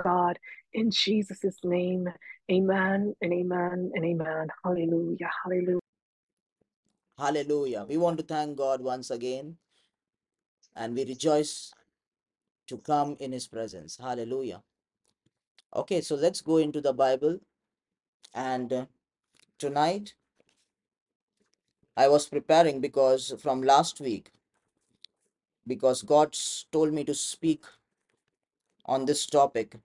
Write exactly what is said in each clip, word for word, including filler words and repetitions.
God. In Jesus' name, amen and amen and amen. Hallelujah. Hallelujah. Hallelujah. We want to thank God once again and we rejoice to come in his presence. Hallelujah. Okay, so let's go into the Bible. And uh, tonight I was preparing because from last week, because God s- told me to speak on this topic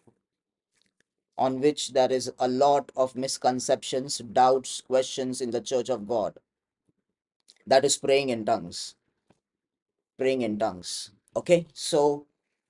on which there is a lot of misconceptions, doubts, questions in the church of God. That is praying in tongues. Praying in tongues. Okay, so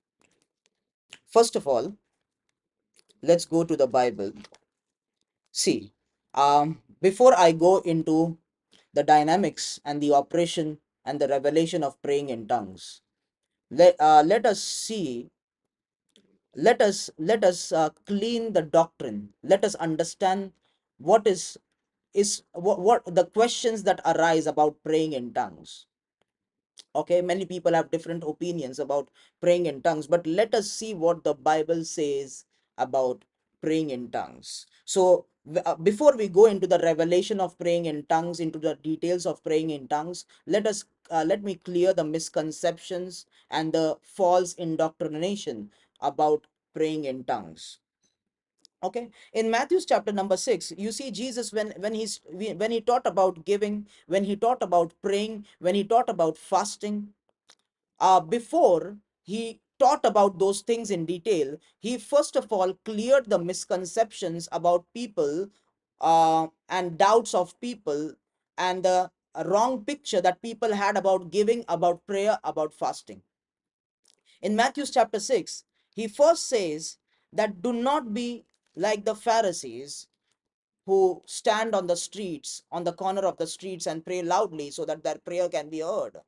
first of all, let's go to the Bible. See, um, before I go into the dynamics and the operation and the revelation of praying in tongues, let uh, let us see, let us let us uh, clean the doctrine. Let us understand what is is what, what the questions that arise about praying in tongues. Okay, many people have different opinions about praying in tongues, but let us see what the Bible says about praying in tongues. So uh, before we go into the revelation of praying in tongues, into the details of praying in tongues, let us uh, let me clear the misconceptions and the false indoctrination about praying in tongues. Okay, in Matthew's chapter number six, you see Jesus when when he's when he taught about giving, when he taught about praying, when he taught about fasting, uh, before he taught about those things in detail, he first of all cleared the misconceptions about people, uh, and doubts of people, and the wrong picture that people had about giving, about prayer, about fasting. In Matthew chapter six, he first says that do not be like the Pharisees who stand on the streets, on the corner of the streets, and pray loudly so that their prayer can be heard.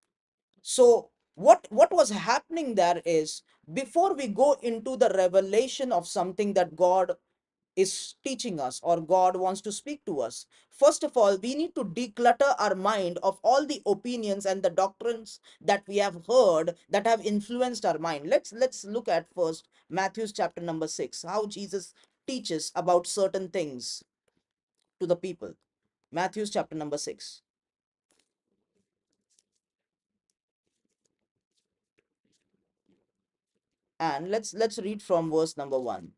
So what what was happening there is, before we go into the revelation of something that God is teaching us or God wants to speak to us, first of all we need to declutter our mind of all the opinions and the doctrines that we have heard that have influenced our mind. Let's let's look at first Matthew's chapter number six, how Jesus teaches about certain things to the people. Matthew's chapter number six, and let's let's read from verse number one.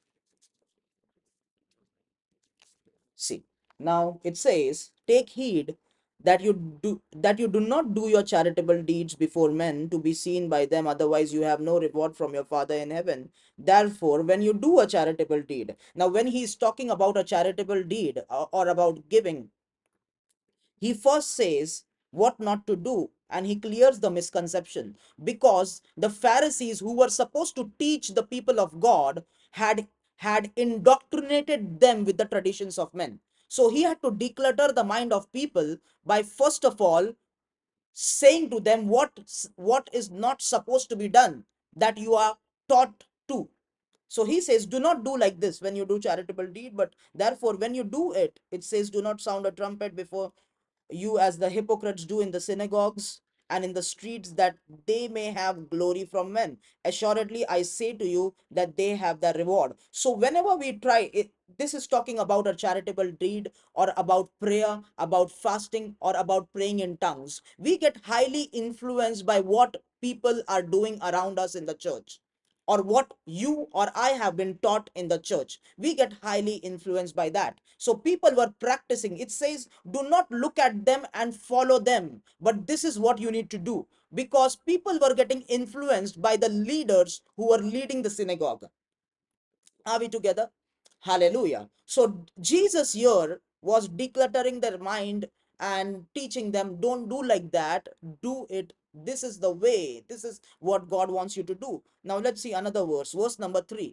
See, now it says, take heed that you do that you do not do your charitable deeds before men to be seen by them, otherwise you have no reward from your Father in heaven. Therefore, when you do a charitable deed, now when he is talking about a charitable deed, or, or about giving, he first says what not to do, and he clears the misconception, because the Pharisees, who were supposed to teach the people of God, had had indoctrinated them with the traditions of men. So he had to declutter the mind of people by first of all saying to them what what is not supposed to be done, that you are taught to. So he says, do not do like this when you do charitable deed, but therefore when you do it, it says, do not sound a trumpet before you as the hypocrites do in the synagogues and in the streets, that they may have glory from men. Assuredly I say to you that they have their reward. So whenever we try it, this is talking about a charitable deed or about prayer, about fasting, or about praying in tongues, we get highly influenced by what people are doing around us in the church, or what you or I have been taught in the church. We get highly influenced by that. So people were practicing. It says, do not look at them and follow them, but this is what you need to do, because people were getting influenced by the leaders who were leading the synagogue. Are we together? Hallelujah. So Jesus here was decluttering their mind and teaching them, don't do like that, do it. This is the way. This is what God wants you to do. Now let's see another verse, verse number three.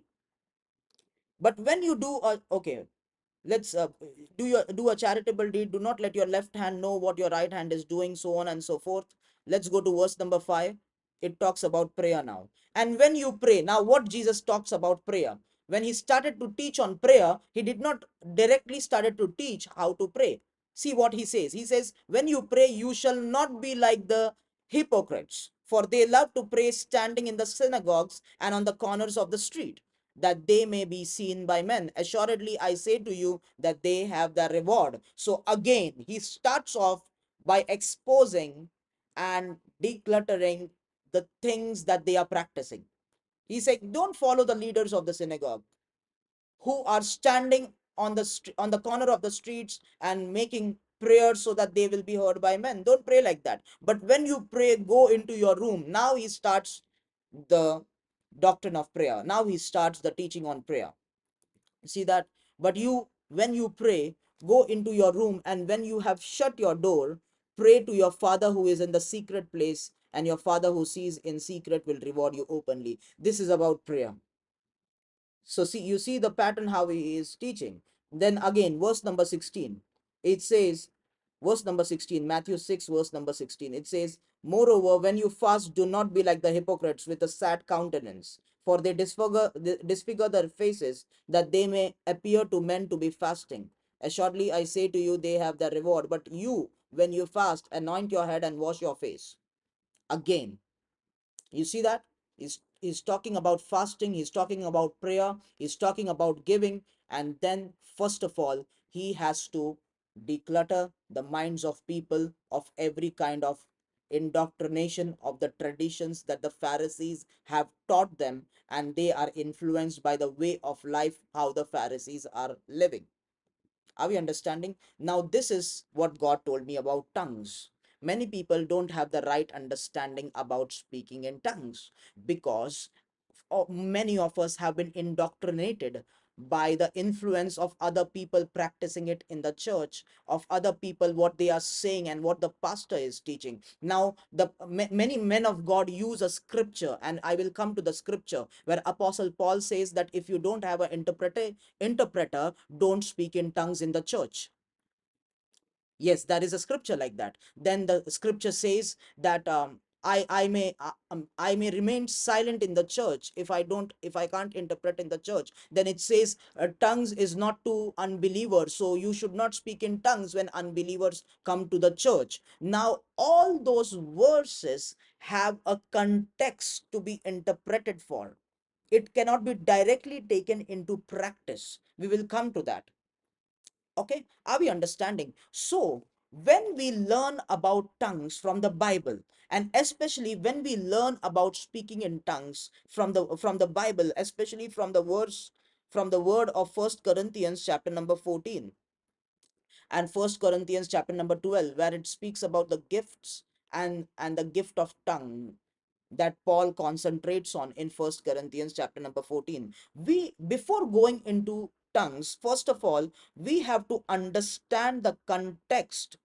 But when you do a, okay, let's uh, do your do a charitable deed, do not let your left hand know what your right hand is doing, so on and so forth. Let's go to verse number five. It talks about prayer now. And when you pray, now what Jesus talks about prayer, when he started to teach on prayer, he did not directly started to teach how to pray. See what he says. He says, when you pray, you shall not be like the hypocrites. For they love to pray standing in the synagogues and on the corners of the street, that they may be seen by men. Assuredly, I say to you that they have their reward. So again, he starts off by exposing and decluttering the things that they are practicing. He said, don't follow the leaders of the synagogue who are standing on the str- on the corner of the streets and making prayers so that they will be heard by men. Don't pray like that. But when you pray, go into your room. Now he starts the doctrine of prayer. Now he starts the teaching on prayer. See that? But you, when you pray, go into your room, and when you have shut your door, pray to your Father who is in the secret place, and your Father who sees in secret will reward you openly. This is about prayer. So see, you see the pattern how he is teaching. Then again, verse number sixteen, it says, verse number sixteen, Matthew six, verse number sixteen, it says, moreover, when you fast, do not be like the hypocrites with a sad countenance, for they disfigure, they disfigure their faces, that they may appear to men to be fasting. Assuredly, I say to you, they have their reward. But you, when you fast, anoint your head and wash your face. Again, you see that he's he's talking about fasting, he's talking about prayer, he's talking about giving. And then first of all, he has to declutter the minds of people of every kind of indoctrination of the traditions that the Pharisees have taught them, and they are influenced by the way of life how the Pharisees are living. Are we understanding? Now, this is what God told me about tongues. Many people don't have the right understanding about speaking in tongues because o- many of us have been indoctrinated by the influence of other people practicing it in the church, of other people what they are saying and what the pastor is teaching. Now the ma- many men of God use a scripture, and I will come to the scripture where Apostle Paul says that if you don't have an interpreter interpreter don't speak in tongues in the church. Yes, there is a scripture like that. Then the scripture says that um, I I may uh, um, I may remain silent in the church if I don't if I can't interpret in the church. Then it says uh, tongues is not to unbelievers, so you should not speak in tongues when unbelievers come to the church. Now all those verses have a context to be interpreted for. It cannot be directly taken into practice. We will come to that. Okay, are we understanding? So when we learn about tongues from the Bible, and especially when we learn about speaking in tongues from the from the Bible, especially from the words from the word of First Corinthians chapter number fourteen and First Corinthians chapter number twelve, where it speaks about the gifts and and the gift of tongue that Paul concentrates on in First Corinthians chapter number fourteen. We, before going into tongues, first of all, we have to understand the context,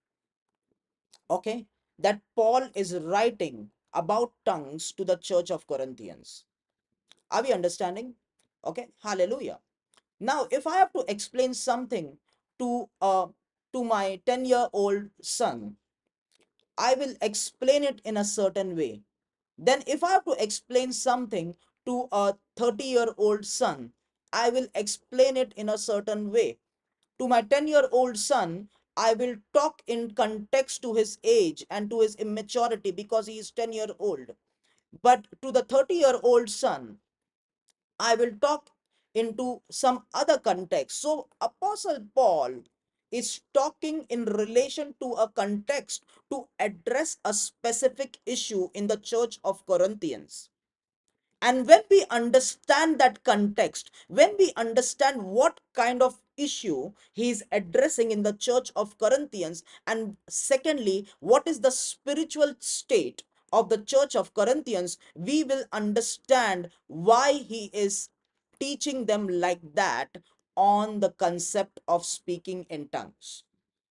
okay, that Paul is writing about tongues to the church of Corinthians. Are we understanding? Okay, hallelujah. Now, if I have to explain something to uh to my ten year old son, I will explain it in a certain way. Then, if I have to explain something to a thirty year old son, I will explain it in a certain way. To my ten year old son, I will talk in context to his age and to his immaturity because he is ten year old. But to the thirty year old son, I will talk into some other context. So, Apostle Paul is talking in relation to a context to address a specific issue in the church of Corinthians. And when we understand that context, when we understand what kind of issue he is addressing in the church of Corinthians, and secondly, what is the spiritual state of the church of Corinthians, we will understand why he is teaching them like that on the concept of speaking in tongues.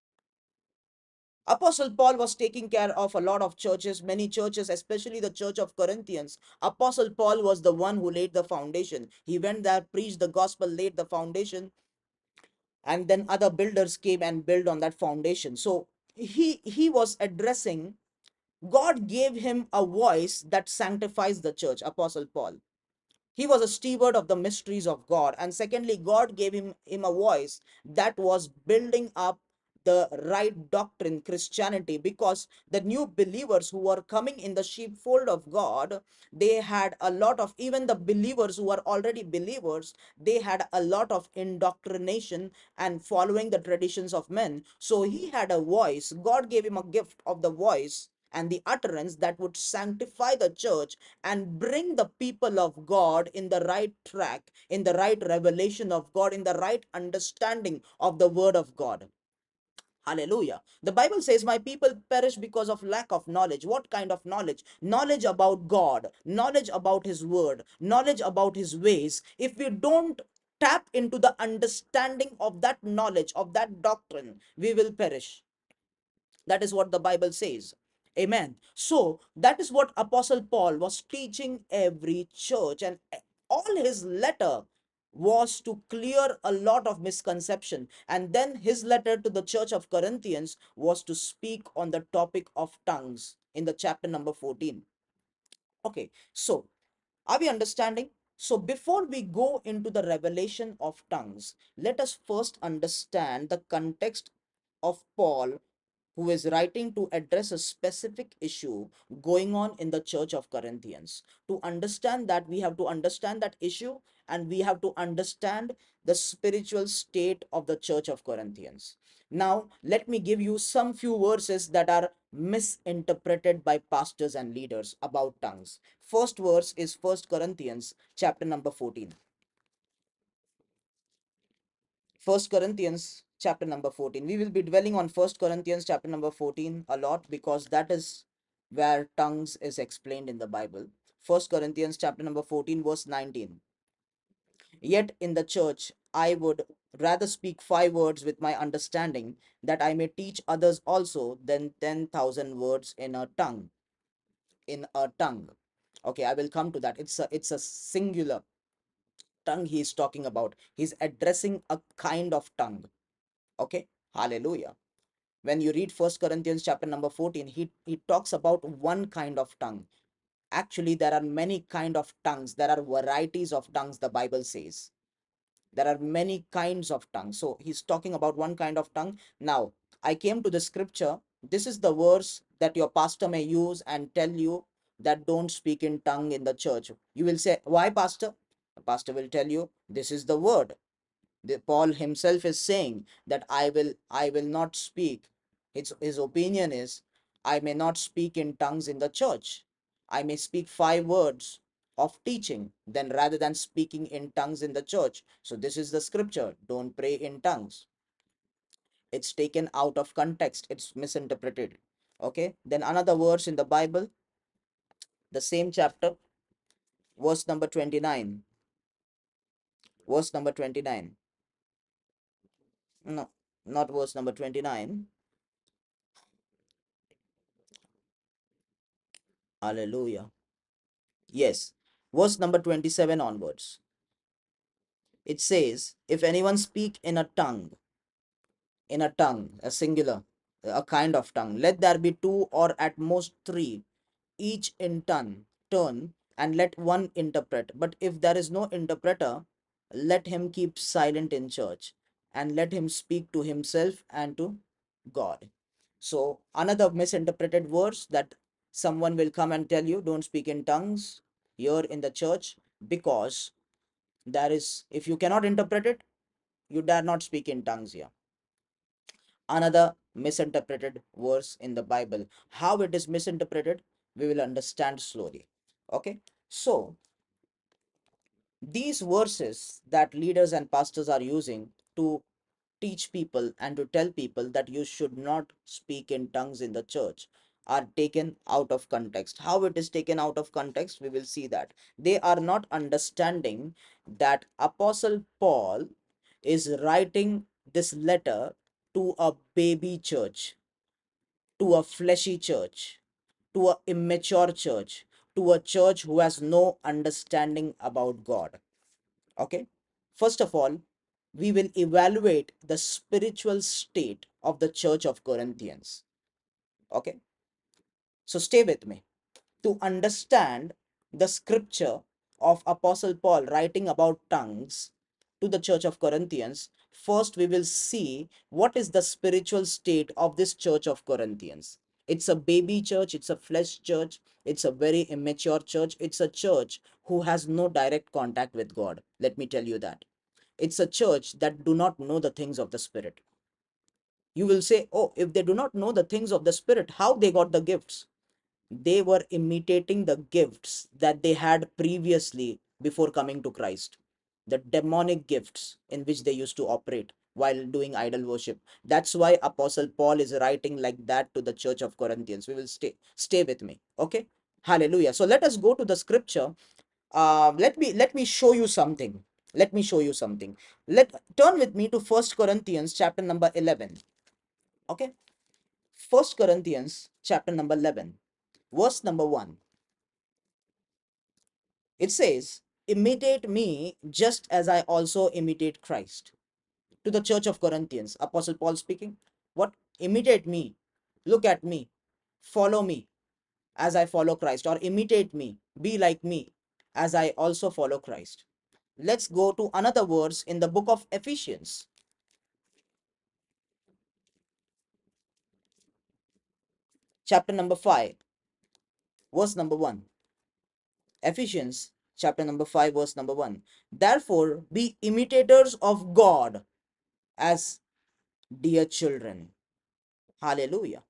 Apostle Paul was taking care of a lot of churches, many churches, especially the church of Corinthians. Apostle Paul was the one who laid the foundation. He went there, preached the gospel, laid the foundation, and then other builders came and built on that foundation. So he he was addressing, God gave him a voice that sanctifies the church, Apostle Paul. He was a steward of the mysteries of God. And secondly, God gave him, him a voice that was building up the right doctrine, Christianity, because the new believers who were coming in the sheepfold of God, they had a lot of, even the believers who were already believers, they had a lot of indoctrination and following the traditions of men. So he had a voice. God gave him a gift of the voice and the utterance that would sanctify the church and bring the people of God in the right track, in the right revelation of God, in the right understanding of the word of God. Hallelujah. The Bible says, my people perish because of lack of knowledge. What kind of knowledge? Knowledge about God, knowledge about his word, knowledge about his ways. If we don't tap into the understanding of that knowledge, of that doctrine, we will perish. That is what the Bible says. Amen. So that is what Apostle Paul was teaching every church, and all his letter was to clear a lot of misconception. And then his letter to the church of Corinthians was to speak on the topic of tongues in the chapter number fourteen. Okay, so are we understanding? So before we go into the revelation of tongues, let us first understand the context of Paul, who is writing to address a specific issue going on in the church of Corinthians. To understand that, we have to understand that issue, and we have to understand the spiritual state of the church of Corinthians. Now, let me give you some few verses that are misinterpreted by pastors and leaders about tongues. First verse is First Corinthians chapter number fourteen. First Corinthians chapter number fourteen. We will be dwelling on First Corinthians chapter number fourteen a lot, because that is where tongues is explained in the Bible. First Corinthians chapter number fourteen, verse nineteen. Yet in the church I would rather speak five words with my understanding, that I may teach others also, than ten thousand words in a tongue. In a tongue. Okay, I will come to that. It's a it's a singular tongue he is talking about. He's addressing a kind of tongue. Okay, hallelujah. When you read First Corinthians chapter number fourteen, he he talks about one kind of tongue. Actually, there are many kind of tongues. There are varieties of tongues, the Bible says. There are many kinds of tongues. So he's talking about one kind of tongue. Now, I came to the scripture. This is the verse that your pastor may use and tell you that don't speak in tongue in the church. You will say, why, pastor? The pastor will tell you, this is the word. The, Paul himself is saying that I will I will not speak. His, his opinion is, I may not speak in tongues in the church. I may speak five words of teaching, then rather than speaking in tongues in the church. So this is the scripture. Don't pray in tongues. It's taken out of context. It's misinterpreted. Okay. Then another verse in the Bible, the same chapter, verse number twenty-nine. Verse number twenty-nine. No, not verse number twenty-nine. Hallelujah. Yes, verse number twenty-seven onwards. It says, if anyone speak in a tongue, in a tongue, a singular, a kind of tongue, let there be two or at most three, each in turn, turn, and let one interpret. But if there is no interpreter, let him keep silent in church, and let him speak to himself and to God. So another misinterpreted verse, that someone will come and tell you, don't speak in tongues here in the church, because there is, if you cannot interpret it, you dare not speak in tongues here. Another misinterpreted verse in the Bible. How it is misinterpreted, we will understand slowly. Okay, so these verses that leaders and pastors are using to teach people and to tell people that you should not speak in tongues in the church are taken out of context. How it is taken out of context, we will see that. They are not understanding that Apostle Paul is writing this letter to a baby church, to a fleshy church, to a immature church, to a church who has no understanding about God. Okay, first of all, we will evaluate the spiritual state of the church of Corinthians. Okay, so stay with me. To understand the scripture of Apostle Paul writing about tongues, to the church of Corinthians, first we will see what is the spiritual state of this church of Corinthians. It's a baby church, it's a flesh church, it's a very immature church, it's a church who has no direct contact with God. Let me tell you that. It's a church that do not know the things of the Spirit. You will say, oh, if they do not know the things of the Spirit, how they got the gifts? They were imitating the gifts that they had previously before coming to Christ, the demonic gifts in which they used to operate while doing idol worship. That's why Apostle Paul is writing like that to the church of Corinthians. We will stay stay with me. Okay. Hallelujah. So let us go to the scripture. Uh, let me let me show you something. Let me show you something. Let turn with me to First Corinthians chapter number eleven. Okay. First Corinthians chapter number eleven, verse number one. It says, imitate me just as I also imitate Christ. To the church of Corinthians, Apostle Paul speaking. What? Imitate me. Look at me. Follow me as I follow Christ. Or imitate me. Be like me as I also follow Christ. Let's go to another verse in the book of Ephesians. Chapter number five. Verse number one. Ephesians chapter number five, verse number one. Therefore, be imitators of God as dear children. Hallelujah.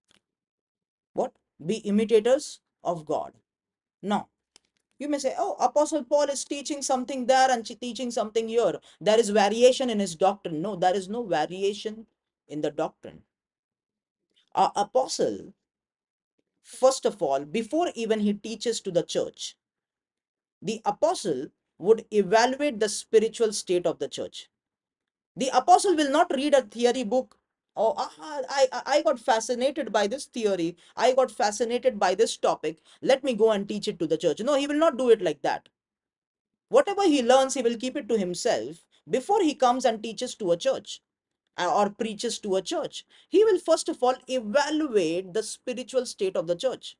What? Be imitators of God. Now, you may say, oh, Apostle Paul is teaching something there and teaching something here. There is variation in his doctrine. No, there is no variation in the doctrine. Our apostle, first of all, before even he teaches to the church, the apostle would evaluate the spiritual state of the church. The apostle will not read a theory book. Oh, I, I, I got fascinated by this theory. I got fascinated by this topic. Let me go and teach it to the church. No, he will not do it like that. Whatever he learns, he will keep it to himself before he comes and teaches to a church uh, or preaches to a church. He will first of all evaluate the spiritual state of the church.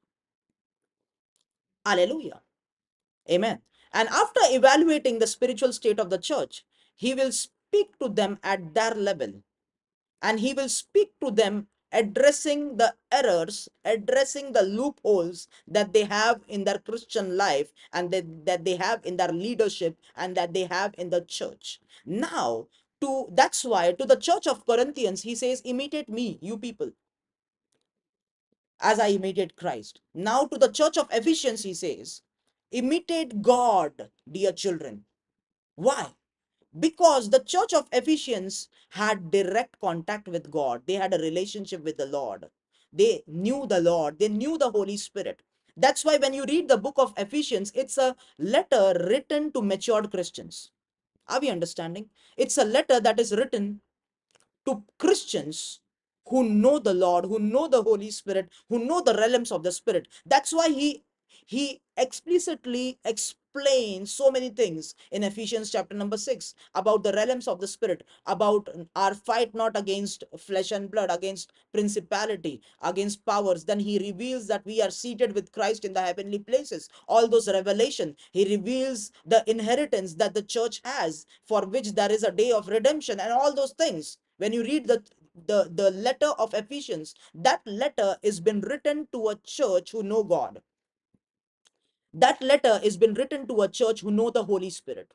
Hallelujah. Amen. And after evaluating the spiritual state of the church, he will speak to them at their level. And he will speak to them addressing the errors, addressing the loopholes that they have in their Christian life and that, that they have in their leadership and that they have in the church. Now, to that's why to the church of Corinthians, he says, imitate me, you people, as I imitate Christ. Now, to the church of Ephesians, he says, imitate God, dear children. Why? Because the church of Ephesians had direct contact with God. They had a relationship with the Lord. They knew the Lord. They knew the Holy Spirit. That's why when you read the book of Ephesians, it's a letter written to matured Christians. Are we understanding? It's a letter that is written to Christians who know the Lord, who know the Holy Spirit, who know the realms of the Spirit. That's why he he explicitly explains so many things in Ephesians chapter number six about the realms of the Spirit, about our fight not against flesh and blood, against principality, against powers. Then he reveals that we are seated with Christ in the heavenly places. All those revelation, he reveals the inheritance that the church has, for which there is a day of redemption, and all those things. When you read the the the letter of Ephesians, that letter is been written to a church who know God. That letter is been written to a church who know the Holy Spirit,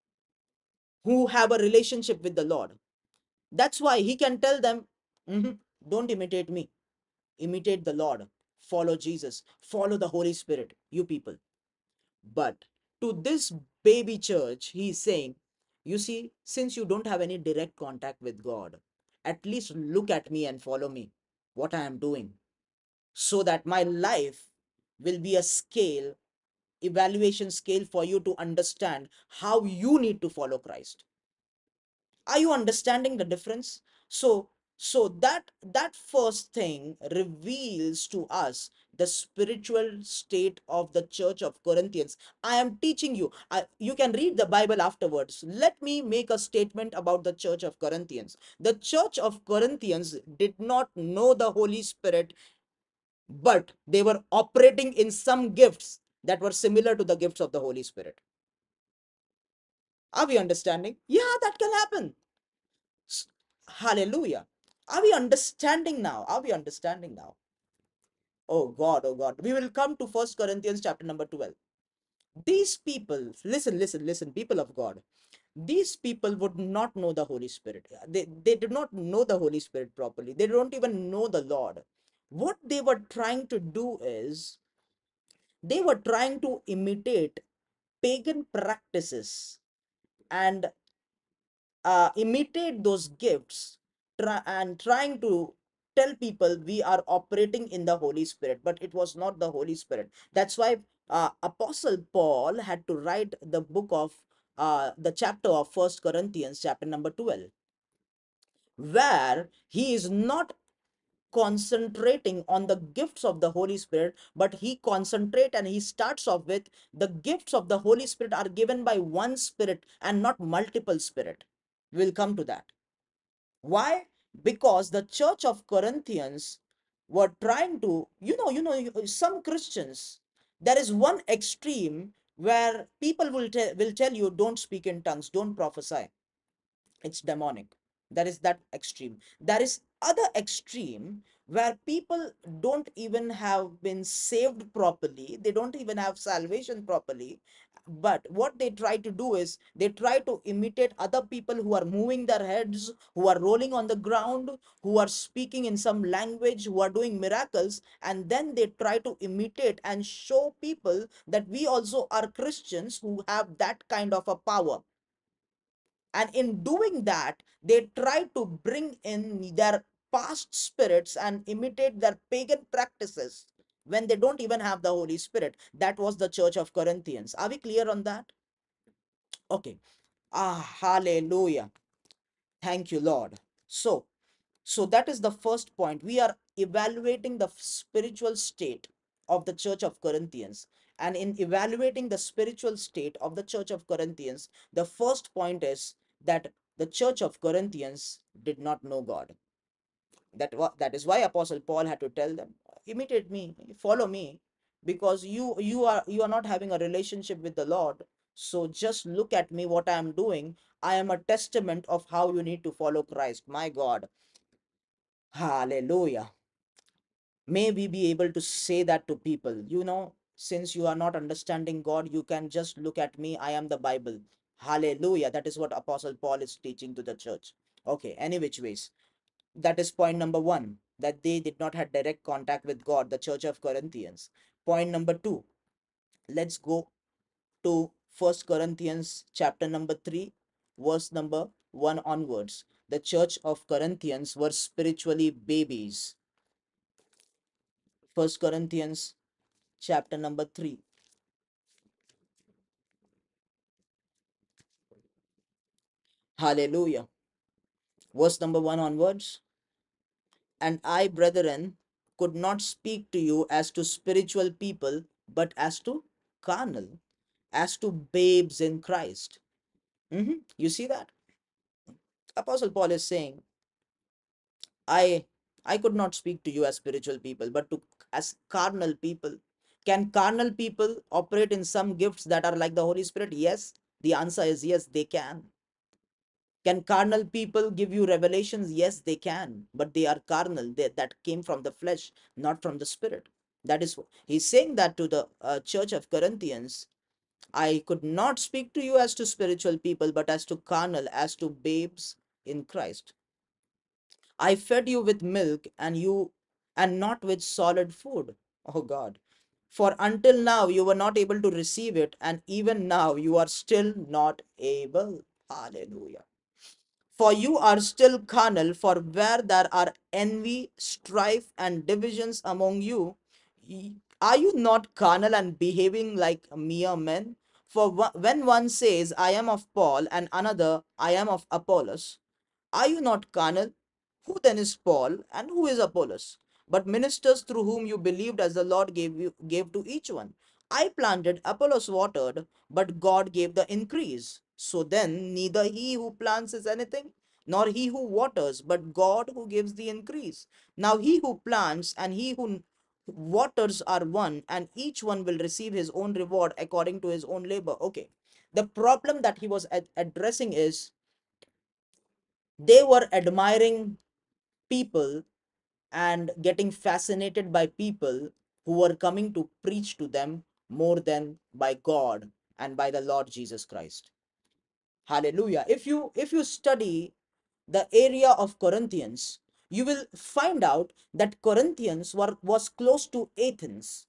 who have a relationship with the Lord. That's why he can tell them, "Mhm, don't imitate me, imitate the Lord, follow Jesus, follow the Holy Spirit, you people." But to this baby church, he is saying, you see, since you don't have any direct contact with God, at least look at me and follow me, what I am doing, so that my life will be a scale, evaluation scale for you to understand how you need to follow Christ. Are you understanding the difference? So so that that first thing reveals to us the spiritual state of the church of Corinthians. I am teaching you. I, you can read the Bible afterwards. Let me make a statement about the church of Corinthians. The church of Corinthians did not know the Holy Spirit, but they were operating in some gifts that were similar to the gifts of the Holy Spirit. Are we understanding? Yeah, that can happen. S- Hallelujah. Are we understanding now? Are we understanding now? Oh God, oh God. We will come to First Corinthians chapter number twelve. These people, listen, listen, listen, people of God. These people would not know the Holy Spirit. They, they did not know the Holy Spirit properly. They don't even know the Lord. What they were trying to do is they were trying to imitate pagan practices and uh, imitate those gifts try, and trying to tell people we are operating in the Holy Spirit, but it was not the Holy Spirit. That's why uh, Apostle Paul had to write the book of uh, the chapter of First Corinthians, chapter number twelve, where he is not concentrating on the gifts of the Holy Spirit, but he concentrate and he starts off with the gifts of the Holy Spirit are given by one Spirit and not multiple Spirit. We'll come to that. Why? Because the church of Corinthians were trying to, you know, you know, some Christians, there is one extreme where people will tell will tell you don't speak in tongues, don't prophesy. It's demonic. There is that extreme. There is other extreme where people don't even have been saved properly. They don't even have salvation properly, but what they try to do is they try to imitate other people who are moving their heads, who are rolling on the ground, who are speaking in some language, who are doing miracles, and then they try to imitate and show people that we also are Christians who have that kind of a power. And in doing that, they try to bring in their past spirits and imitate their pagan practices when they don't even have the Holy Spirit. That was the church of Corinthians. Are we clear on that? Okay. Ah, hallelujah. Thank you, Lord. So, so that is the first point. We are evaluating the spiritual state of the church of Corinthians. And in evaluating the spiritual state of the church of Corinthians, the first point is that the church of Corinthians did not know God. That, that is why Apostle Paul had to tell them, imitate me, follow me, because you you are you are not having a relationship with the Lord. So just look at me, what I am doing. I am a testament of how you need to follow Christ. My God. Hallelujah. May we be able to say that to people. You know, since you are not understanding God, you can just look at me. I am the Bible. Hallelujah. That is what Apostle Paul is teaching to the church. Okay, any which ways. That is point number one, that they did not have direct contact with God, the church of Corinthians. Point number two, let's go to First Corinthians chapter number three, verse number one onwards. The church of Corinthians were spiritually babies. First Corinthians chapter number three. Hallelujah. Verse number one onwards. And I, brethren, could not speak to you as to spiritual people, but as to carnal, as to babes in Christ. Mhm. You see that? Apostle Paul is saying, I I could not speak to you as spiritual people, but to as carnal people. Can carnal people operate in some gifts that are like the Holy Spirit? Yes. The answer is yes, they can. Can carnal people give you revelations? Yes, they can, but they are carnal. They, that came from the flesh, not from the spirit. That is, he's saying that to the uh, church of Corinthians. I could not speak to you as to spiritual people, but as to carnal, as to babes in Christ. I fed you with milk and you and not with solid food. Oh God. For until now you were not able to receive it, and even now you are still not able. Hallelujah. For you are still carnal, for where there are envy, strife, and divisions among you, are you not carnal and behaving like mere men? For when one says, I am of Paul, and another, I am of Apollos, are you not carnal? Who then is Paul, and who is Apollos? But ministers through whom you believed as the Lord gave you gave to each one. I planted, Apollos watered, but God gave the increase. So then neither he who plants is anything, nor he who waters, but God who gives the increase. Now he who plants and he who waters are one, and each one will receive his own reward according to his own labor. Okay. The problem that he was ad- addressing is they were admiring people and getting fascinated by people who were coming to preach to them more than by God and by the Lord Jesus Christ. Hallelujah. If you if you study the area of Corinthians, you will find out that Corinthians were was close to Athens.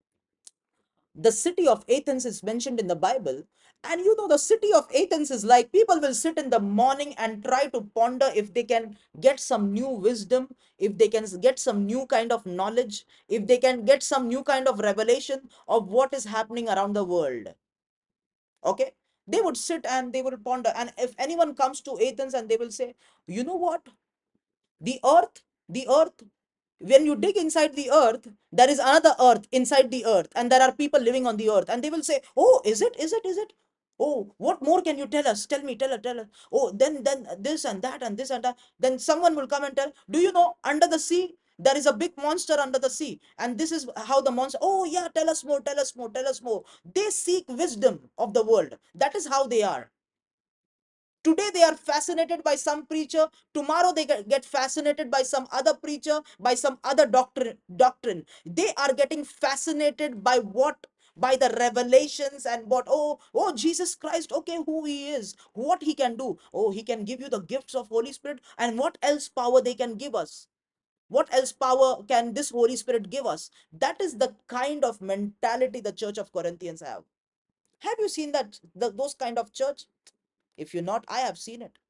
The city of Athens is mentioned in the Bible. And you know, the city of Athens is like people will sit in the morning and try to ponder if they can get some new wisdom, if they can get some new kind of knowledge, if they can get some new kind of revelation of what is happening around the world. Okay? They would sit and they will ponder. And if anyone comes to Athens and they will say, you know what? The earth, the earth, when you dig inside the earth, there is another earth inside the earth, and there are people living on the earth, and they will say, oh, is it, is it, is it? Oh, what more can you tell us? Tell me, tell us, tell us. Oh, then, then this and that and this and that. Then someone will come and tell, do you know, under the sea, there is a big monster under the sea, and this is how the monster, oh yeah, tell us more, tell us more, tell us more. They seek wisdom of the world. That is how they are. Today they are fascinated by some preacher, tomorrow they get fascinated by some other preacher, by some other doctrine doctrine They are getting fascinated by what, by the revelations, and what, oh oh Jesus Christ, okay, who he is, what he can do. Oh, he can give you the gifts of Holy Spirit, and what else power they can give us, what else power can this Holy Spirit give us. That is the kind of mentality the church of Corinthians have. Have you seen that, the, those kind of church? If you're not, I have seen it.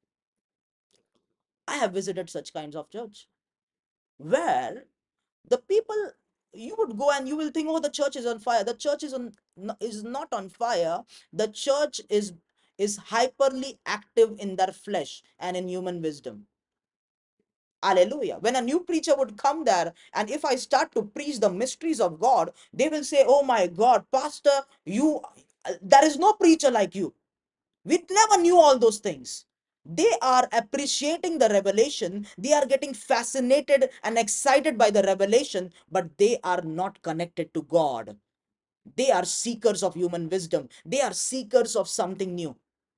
I have visited such kinds of church where the people, you would go and you will think, oh, the church is on fire. The church is on is not on fire. The church is is hyperly active in their flesh and in human wisdom. Hallelujah. When a new preacher would come there, and if I start to preach the mysteries of God, they will say, oh my God, Pastor, you, there is no preacher like you. We never knew all those things. They are appreciating the revelation. They are getting fascinated and excited by the revelation, but they are not connected to God. They are seekers of human wisdom. They are seekers of something new.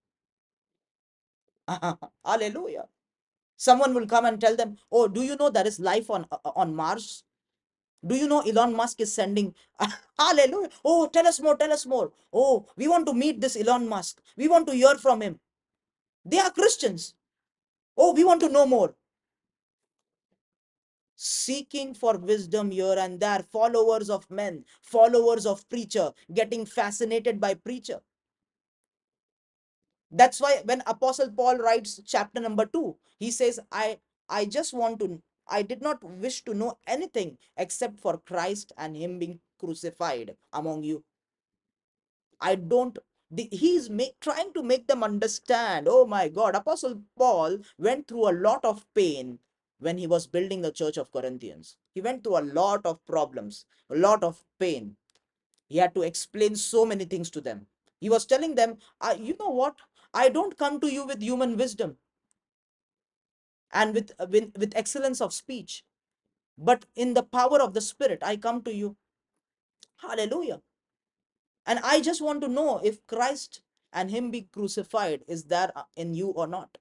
Hallelujah. Someone will come and tell them, oh, do you know there is life on, uh, on Mars? Do you know Elon Musk is sending? Hallelujah. Oh, tell us more, tell us more. Oh, we want to meet this Elon Musk. We want to hear from him. They are Christians. Oh, we want to know more. Seeking for wisdom here and there, followers of men, followers of preacher, getting fascinated by preacher. That's why when Apostle Paul writes chapter number two, he says, I I just want to, I did not wish to know anything except for Christ and him being crucified among you. I don't, the, he's make, trying to make them understand. Oh my God, Apostle Paul went through a lot of pain when he was building the church of Corinthians. He went through a lot of problems, a lot of pain. He had to explain so many things to them. He was telling them, uh, you know what? I don't come to you with human wisdom and with, uh, with, with excellence of speech, but in the power of the Spirit, I come to you. Hallelujah. And I just want to know if Christ and him be crucified is there in you or not.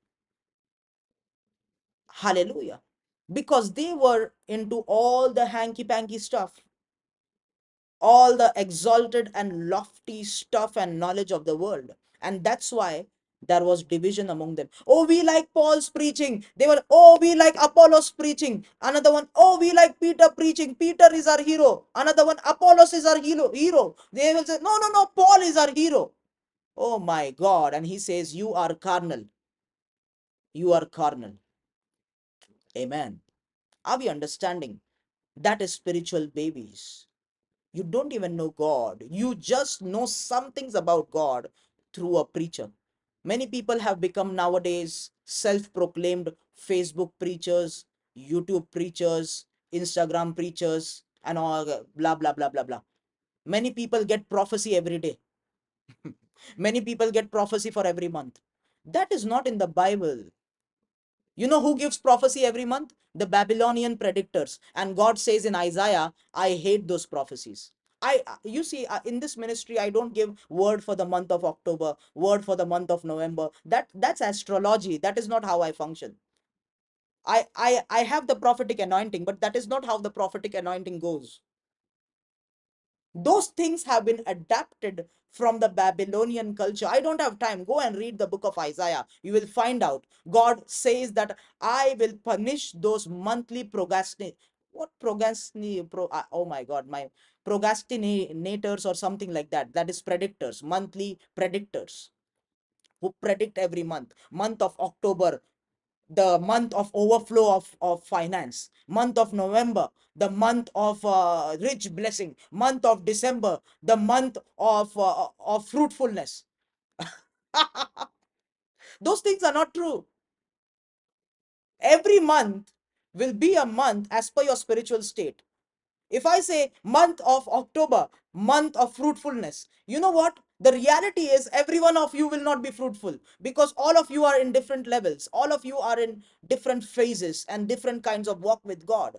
Hallelujah. Because they were into all the hanky-panky stuff, all the exalted and lofty stuff and knowledge of the world. And that's why there was division among them. Oh, we like Paul's preaching. They were, oh, we like Apollos preaching. Another one, oh, we like Peter preaching. Peter is our hero. Another one, Apollos is our hero. hero. They will say, no, no, no, Paul is our hero. Oh my God. And he says, you are carnal. You are carnal. Amen. Are we understanding? That is spiritual babies. You don't even know God. You just know some things about God through a preacher. Many people have become nowadays self-proclaimed Facebook preachers, YouTube preachers, Instagram preachers, and all blah, blah, blah, blah, blah. Many people get prophecy every day. Many people get prophecy for every month. That is not in the Bible. You know who gives prophecy every month? The Babylonian predictors. And God says in Isaiah, I hate those prophecies. I, you see, uh, in this ministry, I don't give word for the month of October, word for the month of November. That that's astrology. That is not how I function. I, I, I have the prophetic anointing, but that is not how the prophetic anointing goes. Those things have been adapted from the Babylonian culture. I don't have time. Go and read the book of Isaiah. You will find out. God says that I will punish those monthly procrastinate. What procrastinate? Pro, uh, oh my God, my procrastinators or something like that. That is predictors, monthly predictors who predict every month. Month of October, the month of overflow of, of finance. Month of November, the month of uh, rich blessing. Month of December, the month of uh, of fruitfulness. Those things are not true. Every month will be a month as per your spiritual state. If I say month of October, month of fruitfulness, you know what? The reality is every one of you will not be fruitful, because all of you are in different levels. All of you are in different phases and different kinds of walk with God.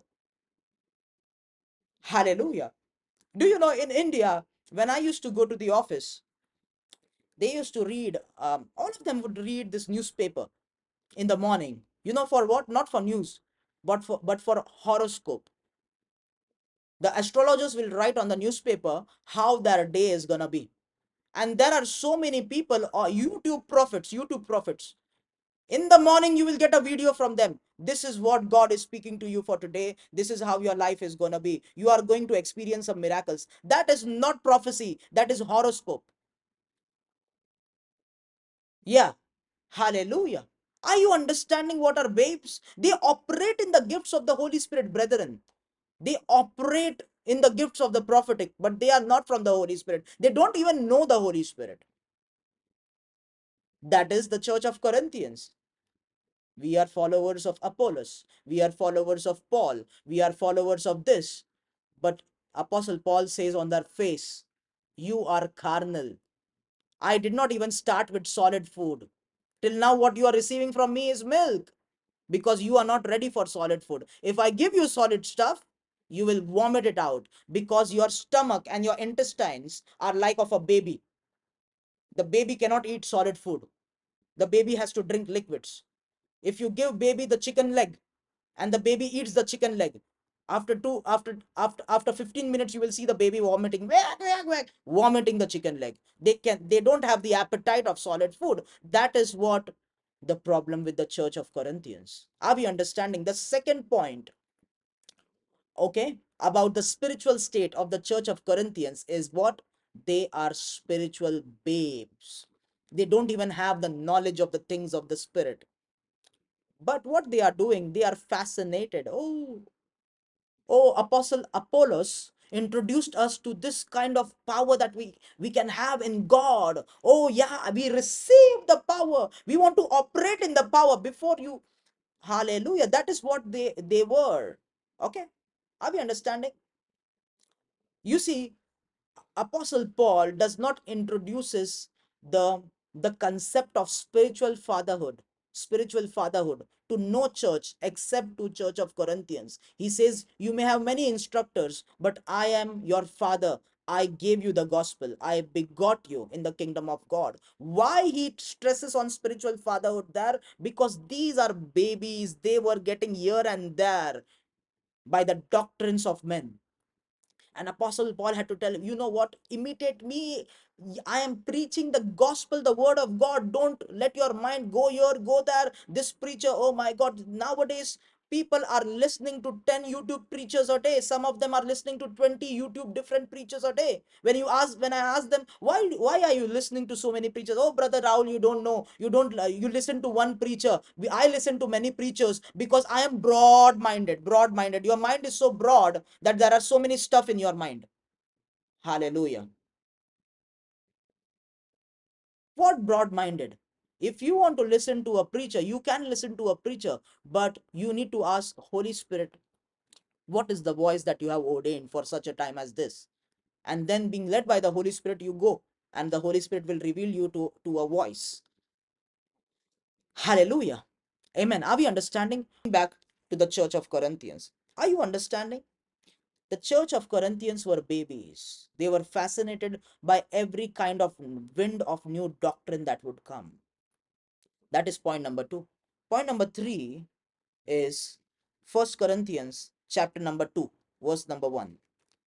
Hallelujah. Do you know, in India, when I used to go to the office, they used to read, um, all of them would read this newspaper in the morning. You know for what? Not for news, but for but for horoscope. The astrologers will write on the newspaper how their day is gonna be. And there are so many people, or YouTube prophets, YouTube prophets. In the morning, you will get a video from them. This is what God is speaking to you for today. This is how your life is gonna be. You are going to experience some miracles. That is not prophecy, that is horoscope. Yeah. Hallelujah. Are you understanding what are babes? They operate in the gifts of the Holy Spirit, brethren. They operate in the gifts of the prophetic, but they are not from the Holy Spirit. They don't even know the Holy Spirit. That is the church of Corinthians. We are followers of Apollos. We are followers of Paul. We are followers of this. But Apostle Paul says on their face, you are carnal. I did not even start with solid food. Till now, what you are receiving from me is milk, because you are not ready for solid food. If I give you solid stuff, you will vomit it out, because your stomach and your intestines are like of a baby. The baby cannot eat solid food. The baby has to drink liquids. If you give baby the chicken leg and the baby eats the chicken leg, after two after after after fifteen minutes you will see the baby vomiting, whack, whack, whack, vomiting the chicken leg. They can they don't have the appetite of solid food. That is what the problem with the church of Corinthians. Are we understanding the second point? Okay, about the spiritual state of the church of Corinthians is what? They are spiritual babes. They don't even have the knowledge of the things of the spirit. But what they are doing, they are fascinated. Oh, oh, Apostle Apollos introduced us to this kind of power that we we can have in God. Oh yeah, we receive the power. We want to operate in the power before you. Hallelujah. That is what they they were. Okay, are we understanding? You see, Apostle Paul does not introduces the the concept of spiritual fatherhood, spiritual fatherhood to no church except to church of Corinthians. He says, you may have many instructors, but I am your father. I gave you the gospel. I begot you in the kingdom of God. Why he stresses on spiritual fatherhood there? Because these are babies. They were getting here and there by the doctrines of men. And Apostle Paul had to tell him, you know what, imitate me. I am preaching the gospel, the word of God. Don't let your mind go here, go there. This preacher, oh my God, nowadays people are listening to ten YouTube preachers a day. Some of them are listening to twenty YouTube different preachers a day. When you ask, when I ask them, why why are you listening to so many preachers? Oh, brother Rahul, you don't know. You don't uh, you listen to one preacher. We, I listen to many preachers because I am broad minded. Broad minded. Your mind is so broad that there are so many stuff in your mind. Hallelujah. What broad minded? If you want to listen to a preacher, you can listen to a preacher, but you need to ask Holy Spirit, what is the voice that you have ordained for such a time as this? And then, being led by the Holy Spirit, you go, and the Holy Spirit will reveal you to, to a voice. Hallelujah. Amen. Are we understanding? Back to the church of Corinthians. Are you understanding? The church of Corinthians were babies. They were fascinated by every kind of wind of new doctrine that would come. That is point number two. Point number three is First Corinthians chapter number two, verse number one.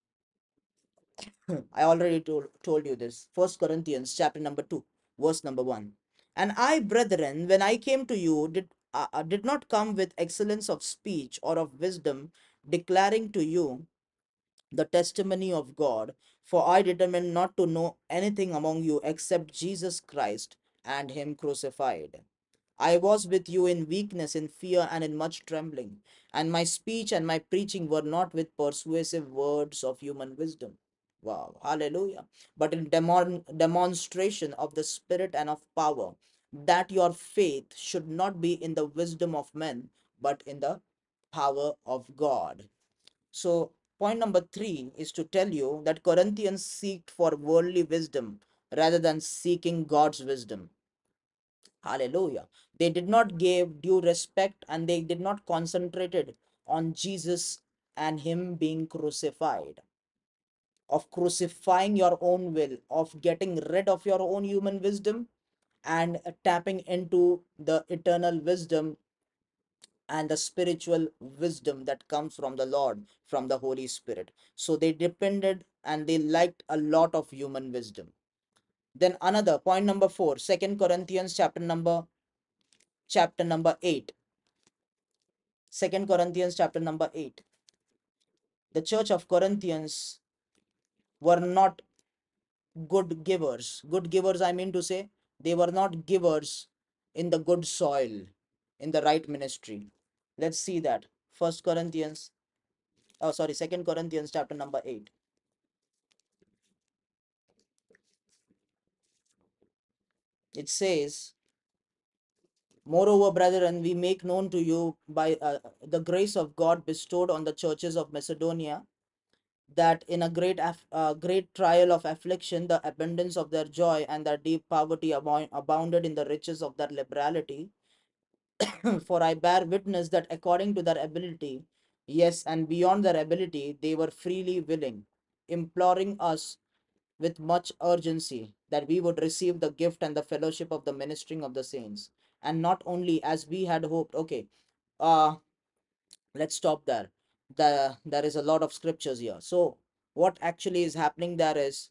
I already told, told you this. First Corinthians chapter number two, verse number one. And I, brethren, when I came to you, did uh, uh, did not come with excellence of speech or of wisdom, declaring to you the testimony of God. For I determined not to know anything among you except Jesus Christ and Him crucified. I was with you in weakness, in fear, and in much trembling. And my speech and my preaching were not with persuasive words of human wisdom. Wow, hallelujah. But in demon- demonstration of the Spirit and of power, that your faith should not be in the wisdom of men, but in the power of God. So, point number three is to tell you that Corinthians seeked for worldly wisdom rather than seeking God's wisdom. Hallelujah. They did not give due respect and they did not concentrated on Jesus and Him being crucified, of crucifying your own will, of getting rid of your own human wisdom and tapping into the eternal wisdom and the spiritual wisdom that comes from the Lord, from the Holy Spirit. So they depended and they liked a lot of human wisdom. Then another point number four, Second Corinthians chapter number chapter number eight. Second Corinthians chapter number eight. The church of Corinthians were not good givers. Good givers, I mean to say, they were not givers in the good soil, in the right ministry. Let's see that. First Corinthians, oh sorry, Second Corinthians chapter number eight. It says, moreover, brethren, we make known to you by uh, the grace of God bestowed on the churches of Macedonia, that in a great uh, great trial of affliction, the abundance of their joy and their deep poverty abou- abounded in the riches of their liberality. For I bear witness that according to their ability, yes, and beyond their ability, they were freely willing, imploring us with much urgency that we would receive the gift and the fellowship of the ministering of the saints. And not only as we had hoped. Okay, uh, let's stop there. The, there is a lot of scriptures here. So, what actually is happening there is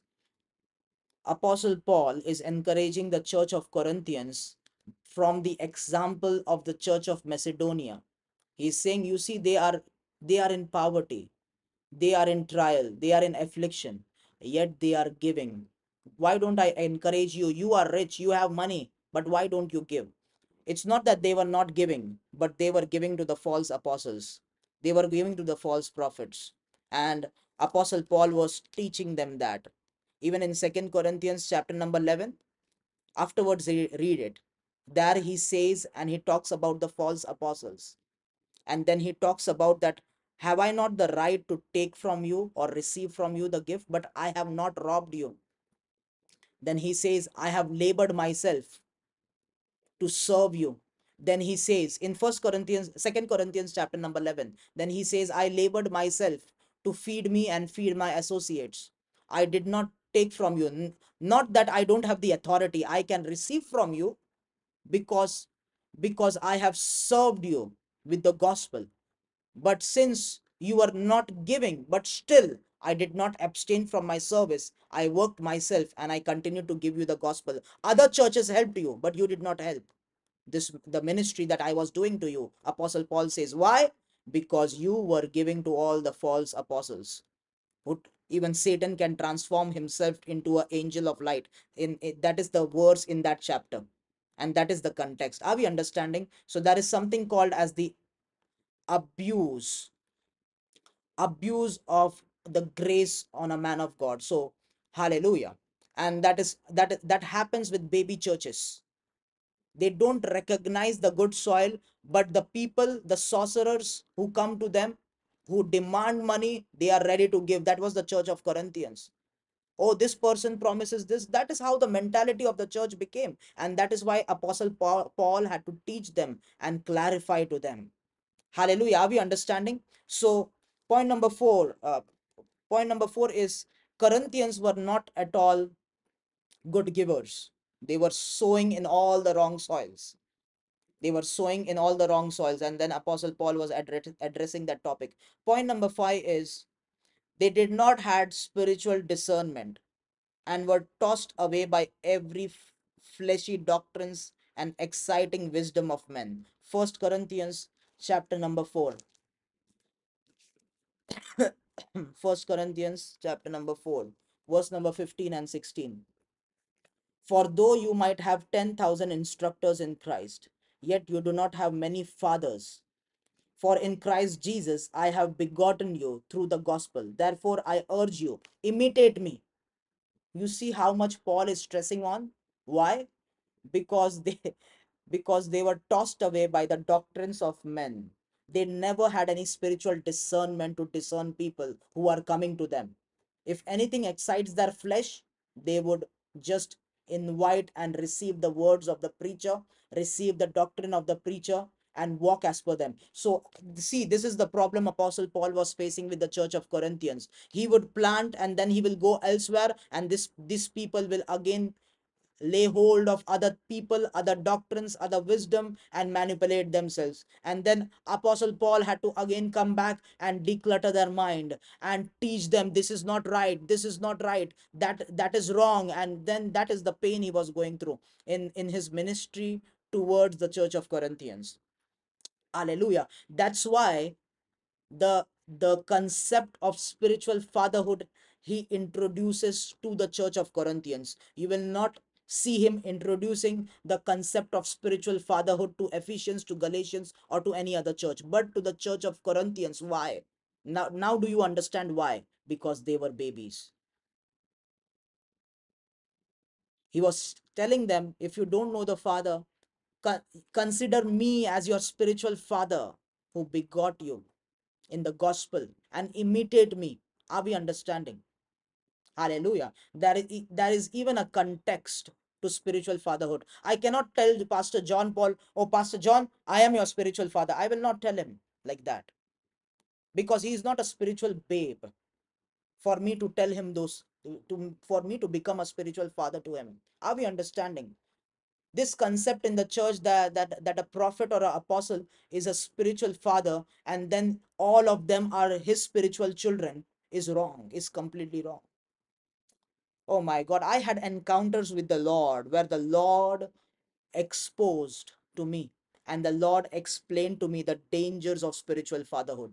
Apostle Paul is encouraging the church of Corinthians from the example of the church of Macedonia. He's saying, you see, they are they are in poverty, they are in trial, they are in affliction, yet they are giving. Why don't I encourage you? You are rich, you have money, but why don't you give? It's not that they were not giving, but they were giving to the false apostles, they were giving to the false prophets. And Apostle Paul was teaching them that. Even in Second Corinthians chapter number eleven, afterwards read it. There he says, and he talks about the false apostles, and then he talks about that, have I not the right to take from you or receive from you the gift, but I have not robbed you? Then he says, I have labored myself to serve you. Then he says in First Corinthians, Second Corinthians chapter number eleven, then he says, I labored myself to feed me and feed my associates. I did not take from you. Not that I don't have the authority, I can receive from you, because because I have served you with the gospel. But since you are not giving, but still I did not abstain from my service, I worked myself and I continued to give you the gospel. Other churches helped you, but you did not help this, the ministry that I was doing to you. Apostle Paul says, why? Because you were giving to all the false apostles. Even Satan can transform himself into an angel of light. In, in that is the verse in that chapter, and that is the context. Are we understanding? So there is something called as the abuse abuse of the grace on a man of God. So hallelujah. And that is that that happens with baby churches. They don't recognize the good soil, but the people, the sorcerers who come to them, who demand money, they are ready to give. That was the church of Corinthians. Oh, this person promises this. That is how the mentality of the church became. And that is why Apostle Paul, Paul had to teach them and clarify to them. Hallelujah. Are we understanding? So, point number four, uh, Point number four is Corinthians were not at all good givers. They were sowing in all the wrong soils. They were sowing in all the wrong soils. And then Apostle Paul was address- addressing that topic. Point number five is they did not had spiritual discernment and were tossed away by every f- fleshy doctrines and exciting wisdom of men. First Corinthians chapter number four. First Corinthians chapter number four, verse number fifteen and sixteen. For though you might have ten thousand instructors in Christ, yet you do not have many fathers. For in Christ Jesus I have begotten you through the gospel. Therefore I urge you, imitate me. You see how much Paul is stressing on? Why? Because they because they were tossed away by the doctrines of men. They never had any spiritual discernment to discern people who are coming to them. If anything excites their flesh, they would just invite and receive the words of the preacher, receive the doctrine of the preacher, and walk as per them. So, see, this is the problem Apostle Paul was facing with the church of Corinthians. He would plant and then he will go elsewhere, and this these people will again lay hold of other people, other doctrines, other wisdom, and manipulate themselves. And then Apostle Paul had to again come back and declutter their mind and teach them this is not right, this is not right, that that is wrong. And then that is the pain he was going through in in his ministry towards the church of Corinthians. Hallelujah. That's why the the concept of spiritual fatherhood he introduces to the church of Corinthians. You will not see him introducing the concept of spiritual fatherhood to Ephesians, to Galatians, or to any other church, but to the church of Corinthians. Why? Now now do you understand why? Because they were babies. He was telling them, if you don't know the Father, con- consider me as your spiritual father who begot you in the gospel, and imitate me. Are we understanding? Hallelujah. There is, there is even a context to spiritual fatherhood. I cannot tell Pastor John Paul, oh, Pastor John, I am your spiritual father. I will not tell him like that, because he is not a spiritual babe for me to tell him those, to, for me to become a spiritual father to him. Are we understanding? This concept in the church that, that that a prophet or an apostle is a spiritual father and then all of them are his spiritual children is wrong, is completely wrong. Oh my God, I had encounters with the Lord where the Lord exposed to me and the Lord explained to me the dangers of spiritual fatherhood.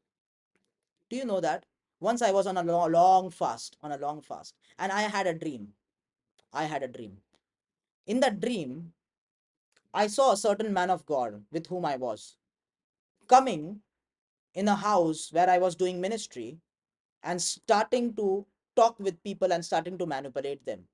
Do you know that? Once I was on a lo- long fast, on a long fast, and I had a dream. I had a dream. In that dream, I saw a certain man of God with whom I was coming in a house where I was doing ministry and starting to talk with people and starting to manipulate them